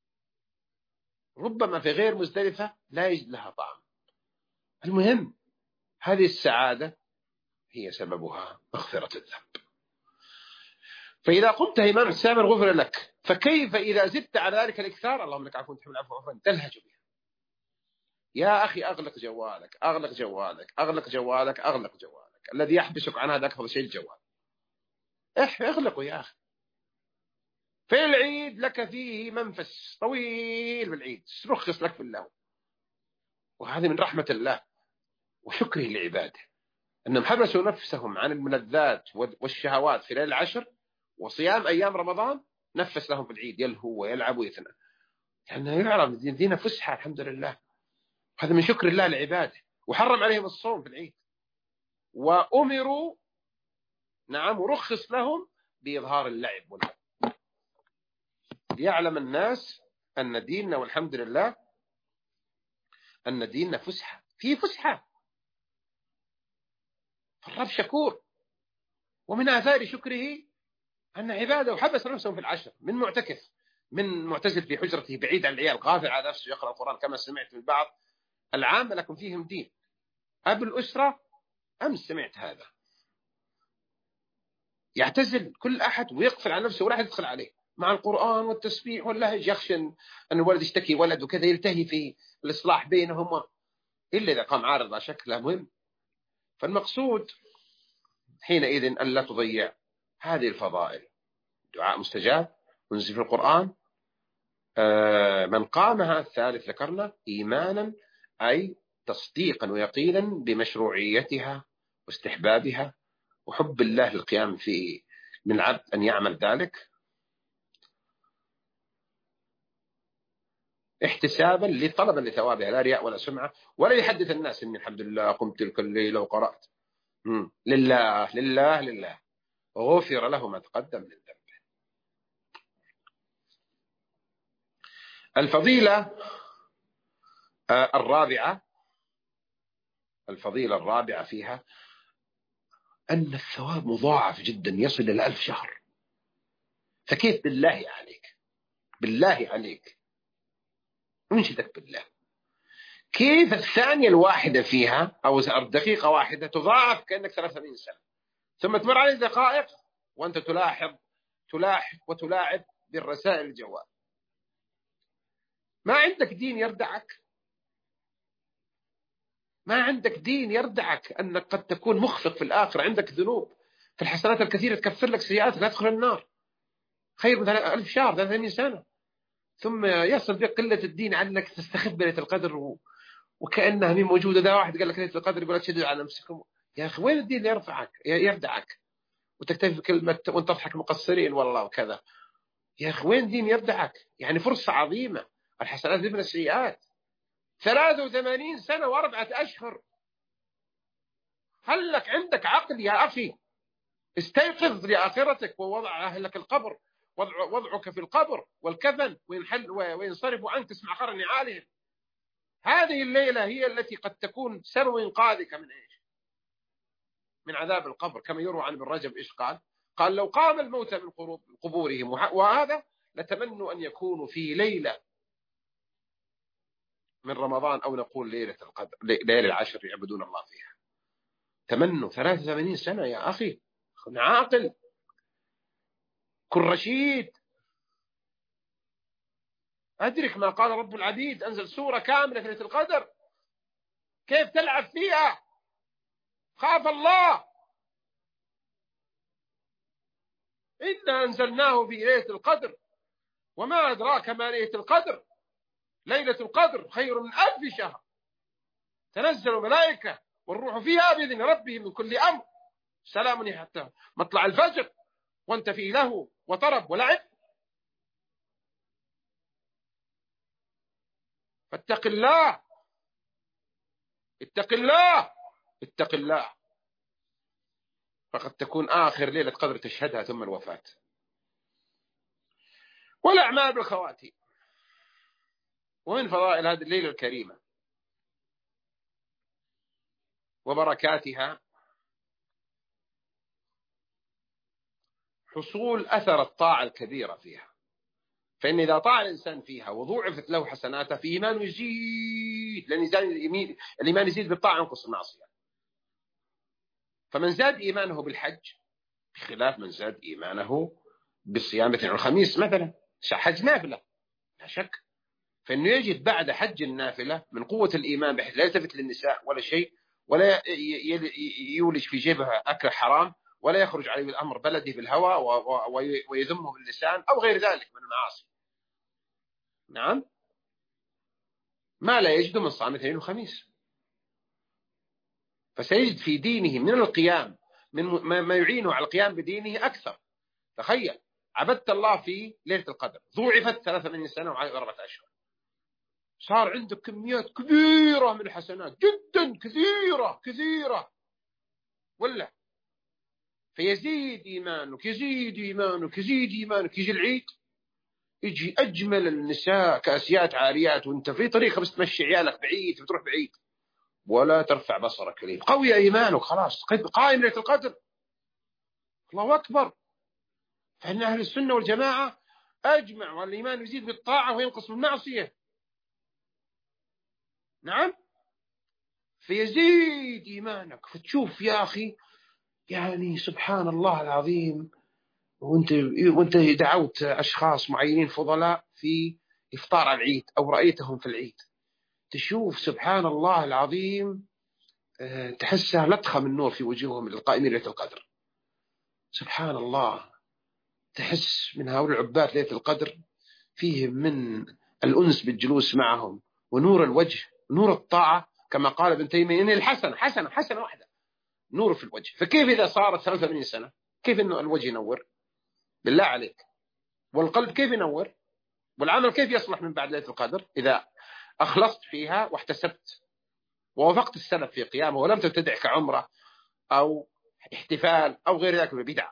ربما في غير مزدلفة لا يجد لها طعم. المهم هذه السعادة هي سببها مغفرة الذنب. فإذا قمت إمام السامر غفر لك، فكيف إذا زدت على ذلك الإكثار؟ اللهم لك عفو تحب العفو عفوا، تلهج بها. يا أخي أغلق جوالك، أغلق جوالك، أغلق جوالك، أغلق جوالك. الذي يحبسك عن هذا أكثر شيء الجوال. اغلقه يا أخي. في العيد لك فيه منفس طويل بالعيد، رخص لك في الله. وهذه من رحمة الله وشكره لعباده أنهم حبسوا نفسهم عن الملذات والشهوات في ليل العشر، وصيام أيام رمضان نفس لهم في العيد، يلهو ويلعب ويتنى، لأنه يعرف دينا فسحة الحمد لله. هذا من شكر الله لعباده. وحرم عليهم الصوم في العيد، وأمروا، نعم، ورخص لهم بإظهار اللعب واللعب، ليعلم الناس أن ديننا والحمد لله أن ديننا فسحة، في فسحة. فالرب شكور، ومن آثار شكره أن عباده حبس نفسهم في العشر، من معتكف، من معتزل في حجرته بعيد عن العيال، غافل على نفسه يقرأ القرآن كما سمعت من بعض العام لكم فيهم دين. أب الأسرة أمس سمعت هذا، يعتزل كل أحد ويقفل على نفسه ولا أحد يدخل عليه مع القرآن والتسبيح واللهج، يخشى أن الولد يشتكي ولد وكذا، يلتهي في الإصلاح بينهم، إلا إذا قام عارض على شكله مهم. فالمقصود حينئذ أن لا تضيع هذه الفضائل. دعاء مستجاب ونزل في القرآن، من قامها الثالث ذكرنا إيمانا أي تصديقا ويقينا بمشروعيتها واستحبابها وحب الله للقيام في من العبد أن يعمل ذلك احتسابا لطلبا لثوابها، لا رياء ولا سمعة، ولا يحدث الناس إني الحمد لله قمت تلك الليلة وقرأت. لله لله لله، غفر له ما تقدم من ذنبه. الفضيلة الرابعة فيها أن الثواب مضاعف جدا يصل إلى 1000 شهر. فكيف بالله عليك، بالله عليك أنشدك بالله، كيف الثانية الواحدة فيها أو الدقيقة واحدة تضاعف كأنك 83 سنة، ثم تمر عليك دقائق وأنت تلاحظ وتلاعب بالرسائل الجوال. ما عندك دين يردعك، ما عندك دين يردعك أنك قد تكون مخفق في الآخرة، عندك ذنوب، في الحسنات الكثيرة تكفر لك سيئاتك لا تدخل النار، خير من 1000 شهر 80 سنة. ثم يصل بك قلة الدين عنك تستخف بليلة القدر وكأنها مين موجودة. ده واحد قال لك ليلة القدر يقول لك شدوا على نفسكم. يا أخي وين الدين اللي يردعك وتكتفي بكلمة وانت تضحك مقصرين والله وكذا؟ يا أخي وين دين يردعك؟ يعني فرصة عظيمة، الحسنات ابن السيئات. 83 سنة و4 أشهر، هل لك عندك عقل يا أخي؟ استيقظ لآخرتك ووضع أهلك القبر، وضعك في القبر والكفن وينصرفوا عنك تسمع خر نعالهم. هذه الليلة هي التي قد تكون سبب إنقاذك من إيش؟ من عذاب القبر. كما يروى عن ابن رجب إيش قال لو قام الموتى من قبورهم وهذا لتمنوا أن يكونوا في ليلة من رمضان، أو نقول ليلة القدر، ليلة العشر يعبدون الله فيها. تمنوا 83 سنة يا أخي، كن عاقل، كن رشيد، أدرك ما قال رب العبيد، أنزل سورة كاملة في ليلة القدر، كيف تلعب فيها؟ خاف الله. إنا أنزلناه في ليلة القدر وما أدراك ما ليلة القدر، ليلة القدر خير من 1000 شهر، تنزل الملائكة والروح فيها بإذن ربهم من كل أمر، سلام حتى مطلع الفجر، وانت في له وطرب ولعب. فاتق الله، اتق الله، اتق الله، فقد تكون آخر ليلة قدر تشهدها ثم الوفاة. والأعمال بالخواتيم. ومن فضائل هذه الليلة الكريمة وبركاتها حصول أثر الطاعة الكبيرة فيها. فإن إذا طاع الإنسان فيها وضوعفت له حسناته في إيمان يزيد، لأن الإيمان يزيد بالطاعة ينقص المعصية. فمن زاد إيمانه بالحج بخلاف من زاد إيمانه بالصيام الاثنين والخميس مثلا، حج نافلة لا شك، فإنه يجد بعد حج النافلة من قوة الإيمان بحيث لا يلتفت للنساء ولا شيء، ولا يولج في جيبها أكل حرام، ولا يخرج عليه الأمر بلده بالهوى ويذمه باللسان أو غير ذلك من المعاصي. نعم، ما لا يجد من صام اثنين وخميس، فسيجد في دينه من القيام من ما يعينه على القيام بدينه أكثر. تخيل عبدت الله في ليلة القدر، ضوعفت 83 سنة و4 أشهر، صار عندك كميات كبيرة من الحسنات، جدا كثيرة ولا؟ فيزيد إيمانك يزيد إيمانك يزيد إيمانك، يجي العيد يجي أجمل النساء كاسيات عاريات، وانت في طريقة بس تمشي عيالك بعيد بتروح بعيد ولا ترفع بصرك إليه، قوي إيمانك خلاص قائم ليلة القدر. الله أكبر. فإن أهل السنة والجماعة أجمع والإيمان يزيد بالطاعة وينقص بالمعصية. نعم، فيزيد إيمانك، فتشوف يا أخي يعني سبحان الله العظيم، وانت دعوت أشخاص معينين فضلاء في إفطار العيد أو رأيتهم في العيد، تشوف سبحان الله العظيم تحسها لطخة من نور في وجوههم للقائمين ليلة القدر. سبحان الله، تحس من هؤلاء العباد ليلة القدر فيهم من الأنس بالجلوس معهم ونور الوجه، نور الطاعة، كما قال ابن تيمية إن الحسنة حسنة واحدة نور في الوجه. فكيف إذا صارت 83 سنة كيف إنه الوجه ينور؟ بالله عليك. والقلب كيف ينور؟ والعمل كيف يصلح من بعد ليلة القدر إذا أخلصت فيها واحتسبت ووافقت السلف في قيامه ولم تبتدع كعمرة أو احتفال أو غير ذلك من البدع؟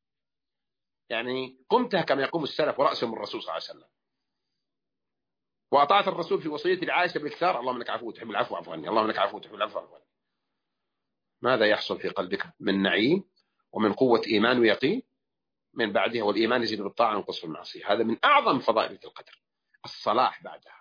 يعني قمتها كما يقوم السلف ورأسهم الرسول صلى الله عليه وسلم، وأطاعت الرسول في وصية لعائشة بالإكثار: اللهم إنك عفو تحب العفو فاعف عني، اللهم إنك عفو تحب العفو فاعف عني. ماذا يحصل في قلبك من نعيم ومن قوة إيمان ويقين من بعدها؟ والإيمان يزيد بالطاعة وينقص بالمعصية. هذا من أعظم فضائل ليلة القدر، الصلاح بعدها،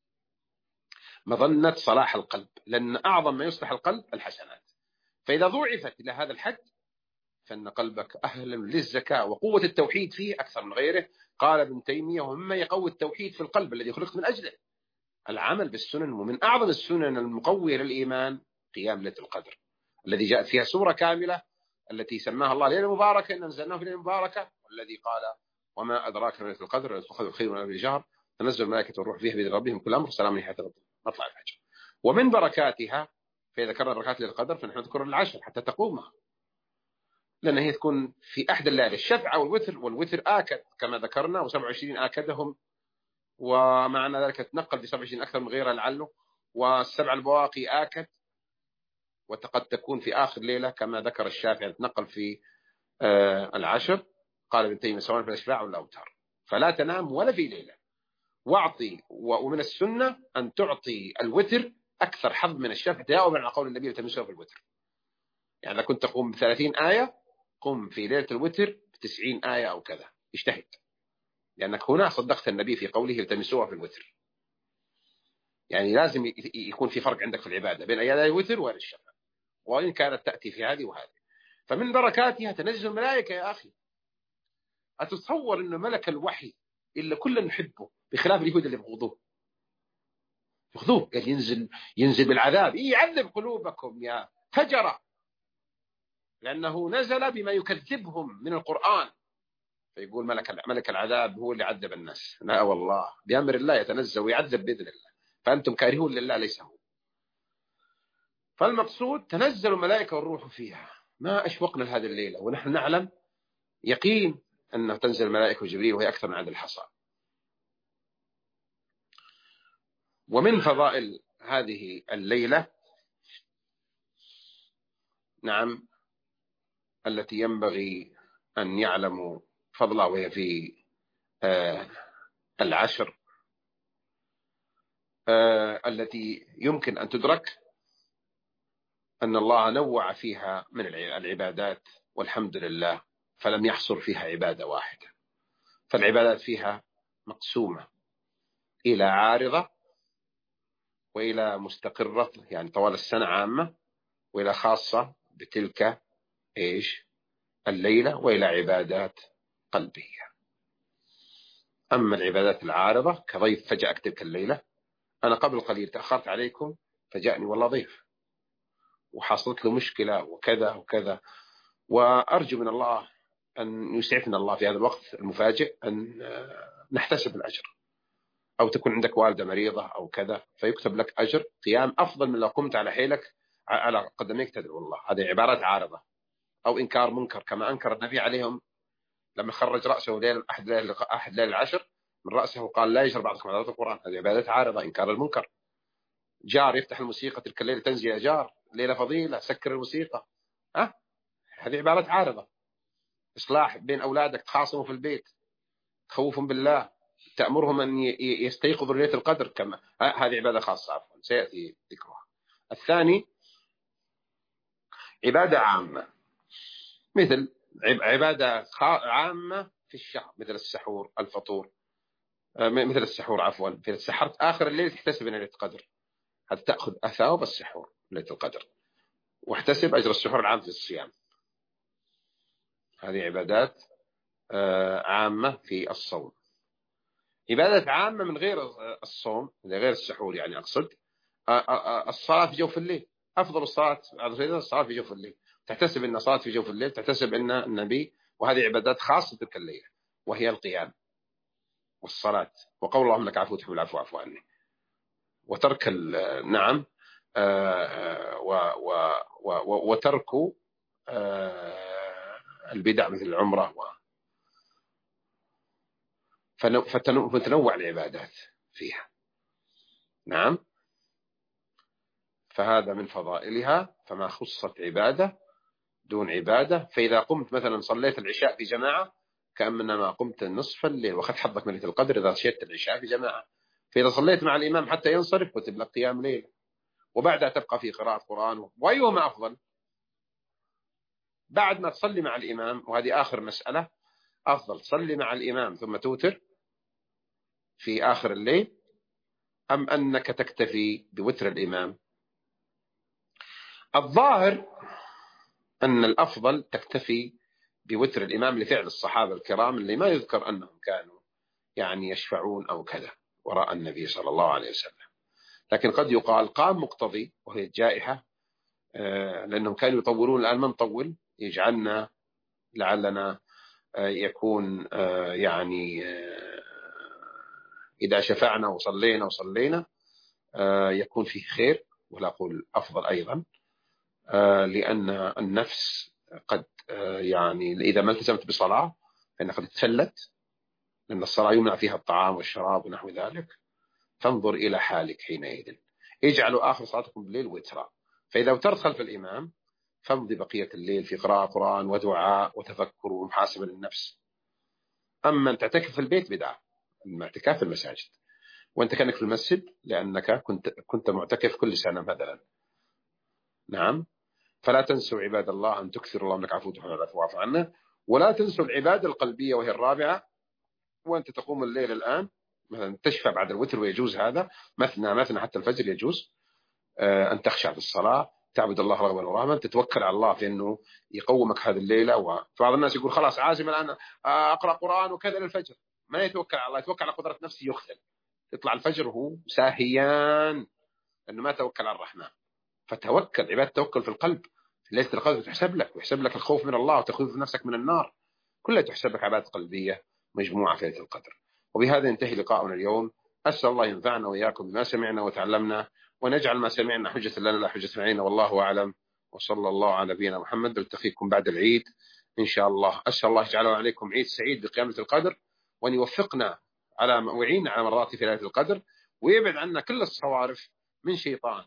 مظنة صلاح القلب، لأن أعظم ما يصلح القلب الحسنات. فإذا ضعفت إلى هذا الحد فإن قلبك أهل للزكاة، وقوة التوحيد فيه أكثر من غيره. قال ابن تيمية: ومما يقوي التوحيد في القلب الذي خلقت من أجله العمل بالسنن. ومن أعظم السنن المقوية للإيمان قيام ليلة القدر الذي جاءت فيها سورة كاملة التي سماها الله ليلة مباركة، إن أنزلناه في ليلة مباركة، والذي قال: وما أدراك ما ليلة القدر، ليلة القدر خير من ألف شهر، تنزل الملائكة والروح فيها بإذن ربهم كل أمر سلام هي حتى مطلع الفجر. ومن بركاتها، فإذا ذكرنا بركات ليلة القدر فنحن نذكر العشر حتى تقومها، لأن هي تكون في أحد الليالي الشفعة والوتر، والوتر آكد كما ذكرنا، و27 آكدهم، ومعنى ذلك تنقل في 27 أكثر من غيرها لعله، والسبع البواقي آكد، وقد تكون في آخر ليلة كما ذكر الشافعي تنقل في العشر. قال ابن تيمية: سواء في الأشفاع ولا الأوتار، فلا تنام ولا في ليلة. واعطي، ومن السنة أن تعطي الوتر أكثر حظ من الشفع، تجاوبا على قول النبي: تمسوا في الوتر. يعني إذا كنت تقوم ب30 آية، قم في ليلة الوتر ب90 آية أو كذا، اجتهد، لأنك هنا صدقت النبي في قوله: التمسوها في الوتر. يعني لازم يكون في فرق عندك في العبادة بين أيام الوتر وبين الشفع، وإن كانت تأتي في هذه وهذه. فمن بركاتها تنزل الملائكة يا أخي. أتصور أن ملك الوحي إلا كل نحبه، بخلاف اليهود اللي بغضوه قال ينزل بالعذاب، يعذب قلوبكم يا فجرة، لأنه نزل بما يكذبهم من القرآن. فيقول ملك العذاب هو اللي عذب الناس. لا والله، بأمر الله يتنزل ويعذب بإذن الله، فأنتم كارهون لله ليس هو. فالمقصود تنزل الملائكة والروح فيها. ما أشوقنا لهذه الليلة ونحن نعلم يقين أنه تنزل الملائكة وجبريل وهي أكثر من عدد الحصى. ومن فضائل هذه الليلة، نعم، التي ينبغي أن يعلموا فضلها، وهي في العشر التي يمكن أن تدرك، أن الله نوع فيها من العبادات والحمد لله، فلم يحصر فيها عبادة واحدة. فالعبادات فيها مقسومة إلى عارضة، وإلى مستقرة يعني طوال السنة عامة، وإلى خاصة بتلك الليلة، وإلى عبادات قلبية. أما العبادات العارضة كضيف فجأة تلك الليلة، أنا قبل قليل تأخرت عليكم فجاءني والله ضيف وحصلت له مشكلة وكذا وكذا، وأرجو من الله أن يسعفنا الله في هذا الوقت المفاجئ أن نحتسب الأجر، أو تكون عندك والدة مريضة أو كذا فيكتب لك أجر قيام أفضل من لو قمت على حيلك على قدميك تدعو الله. هذه عبارات عارضة. أو إنكار منكر كما أنكر النبي عليهم لما خرج رأسه أحد ليل العشر من رأسه وقال: لا يجهر بعضكم على القرآن. هذه عبادات عارضة، إنكار المنكر. جار يفتح الموسيقى تلك الليلة، تنزل يا جار ليلة فضيلة سكر الموسيقى، هذه عبارات عارضة. إصلاح بين أولادك، تخاصموا في البيت، تخوفهم بالله، تأمرهم أن يستيقظوا ليلة القدر، كما هذه عبادة خاصة عفوا سيأتي ذكرها. الثاني عبادة عامة، مثل عبادة عامة في الشهر، مثل السحور، الفطور، مثل السحور عفوا، في السحرت آخر الليل تحتسب ليلة القدر، حتى تأخذ أثواب السحور ليلة القدر، واحتسب أجر السحور العام في الصيام. هذه عبادات عامة في الصوم. عبادة عامة من غير الصوم، من غير السحور يعني أقصد، الصلاة في جوف الليل. أفضل الصلاة في جوف الليل، تحتسب أن صلاة في جوف الليل، تحتسب أن النبي، وهذه عبادات خاصة تلك الليلة، وهي القيام والصلاة وقول اللهم لك عفو تحب العفو عفو عني، وترك نعم وترك البدع مثل العمرة فتنوع العبادات فيها. نعم. فهذا من فضائلها، فما خصت عبادة دون عبادة. فإذا قمت مثلا صليت العشاء في جماعة كأنما قمت نصف الليل، وقد حظك من ليلة القدر إذا صليت العشاء في جماعة. فإذا صليت مع الإمام حتى ينصرف كتب لك قيام ليل، وبعدها تبقى في قراءة قرآن. وأيهما أفضل؟ بعد ما تصلي مع الإمام، وهذه آخر مسألة، أفضل تصلي مع الإمام ثم توتر في آخر الليل، أم أنك تكتفي بوتر الإمام؟ الظاهر أن الأفضل تكتفي بوتر الإمام لفعل الصحابة الكرام اللي ما يذكر أنهم كانوا يعني يشفعون أو كذا وراء النبي صلى الله عليه وسلم. لكن قد يقال قام مقتضي وهي الجائحة، لأنهم كانوا يطولون. الآن ما نطول، يجعلنا لعلنا يكون يعني إذا شفعنا وصلينا يكون فيه خير، ولا أقول أفضل أيضا، لأن النفس قد يعني إذا ما التزمت بصلاة فإنها قد تفلت، لأن الصلاة يمنع فيها الطعام والشراب ونحو ذلك. فانظر إلى حالك حينئذ. اجعلوا آخر صلاتكم بالليل وترا. فإذا اوترت خلف الإمام فامضي بقية الليل في قراءة قرآن ودعاء وتفكر ومحاسبة للنفس. أما أن تعتكف في البيت بدعة، الاعتكاف في المساجد وأنت كأنك في المسجد، لأنك كنت معتكف كل سنة مثلا. نعم. فلا تنسوا عباد الله أن تكثروا، الله منك عفو تحب العفو واعف عنا. ولا تنسوا العبادة القلبية وهي الرابعة. وأنت تقوم الليل الآن مثلا تشفع بعد الوتر، ويجوز هذا مثنى حتى الفجر يجوز. أن تخشع في الصلاة، تعبد الله رغبا ورهبا، تتوكل على الله في أنه يقومك هذه الليلة. وبعض الناس يقول خلاص عازم الآن أقرأ قرآن وكذا للفجر، ما يتوكل على الله، يتوكل على قدرة نفسه، يخذل، يطلع الفجر وهو ساهيان لأنه ما توكل على الرحمن. فتوكل، عبادة توكل في القلب. ليلة القدر تحسب لك، ويحسب لك الخوف من الله وتخويف نفسك من النار، كلها تحسب لك عبادة قلبية مجموعة في ليلة القدر. وبهذا ينتهي لقاؤنا اليوم. أسأل الله ينفعنا وإياكم بما سمعنا وتعلمنا، ونجعل ما سمعنا حجة لنا لا حجة علينا، والله أعلم. وصلى الله على نبينا محمد. نلتقيكم بعد العيد إن شاء الله. أسأل الله يجعله عليكم عيد سعيد بقيامة القدر، وأن يوفقنا ويعيننا على مرات في ليلة القدر، ويبعد عنا كل الصوارف من شيطان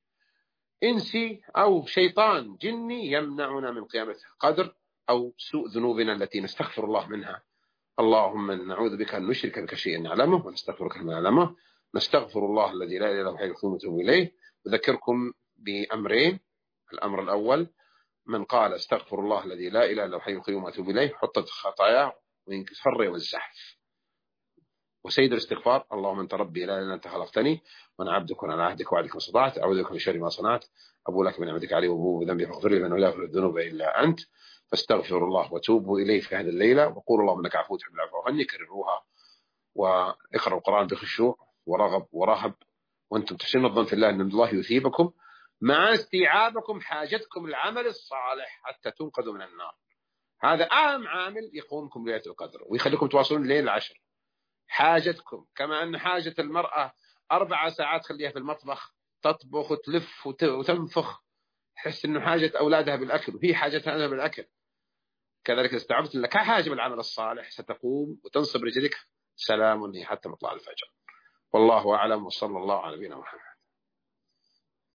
إنسي أو شيطان جني يمنعنا من قيامة القدر، أو سوء ذنوبنا التي نستغفر الله منها. اللهم نعوذ بك أن نشرك بك شيئا نعلمه ونستغفرك ما نعلمه. نستغفر الله الذي لا إله إلا هو حي القيوم ونتوب إليه. أذكركم بأمرين. الأمر الأول، من قال استغفر الله الذي لا إله إلا هو حي القيوم ونتوب إليه حطت خطاياه وينكسر والزحف. وسيد الاستغفار، اللهم انت ربي لا اله الا انت خلقتني وانا عبدك وانا على عهدك ووعدك ما استطعت، اعوذ بك من شر ما صنعت، ابو لك بنعمتك علي وابو بذنبي فاغفر لي، من لا يغفر الذنوب الا انت. فاستغفروا الله وتوبوا اليه في هذه الليله، وقولوا اللهم انك عفو تحب العفو عني. كرروها واقرأوا القرآن بخشوع ورغب ورهب، وانتم تحسنون الظن في الله ان الله يثيبكم مع استيعابكم حاجتكم العمل الصالح حتى تنقذوا من النار. هذا اهم عامل يقومكم بليلة القدر ويخليكم تواصلون الليل العشر. حاجتكم، كما أن حاجة المرأة 4 ساعات خليها في المطبخ تطبخ وتلف وتنفخ، تحس أنه حاجة أولادها بالأكل وهي حاجتها أنا بالأكل، كذلك استوعبت لك حاجة بالعمل الصالح ستقوم وتنصب رجلك سلام حتى مطلع الفجر. والله أعلم، وصلى الله على نبينا محمد.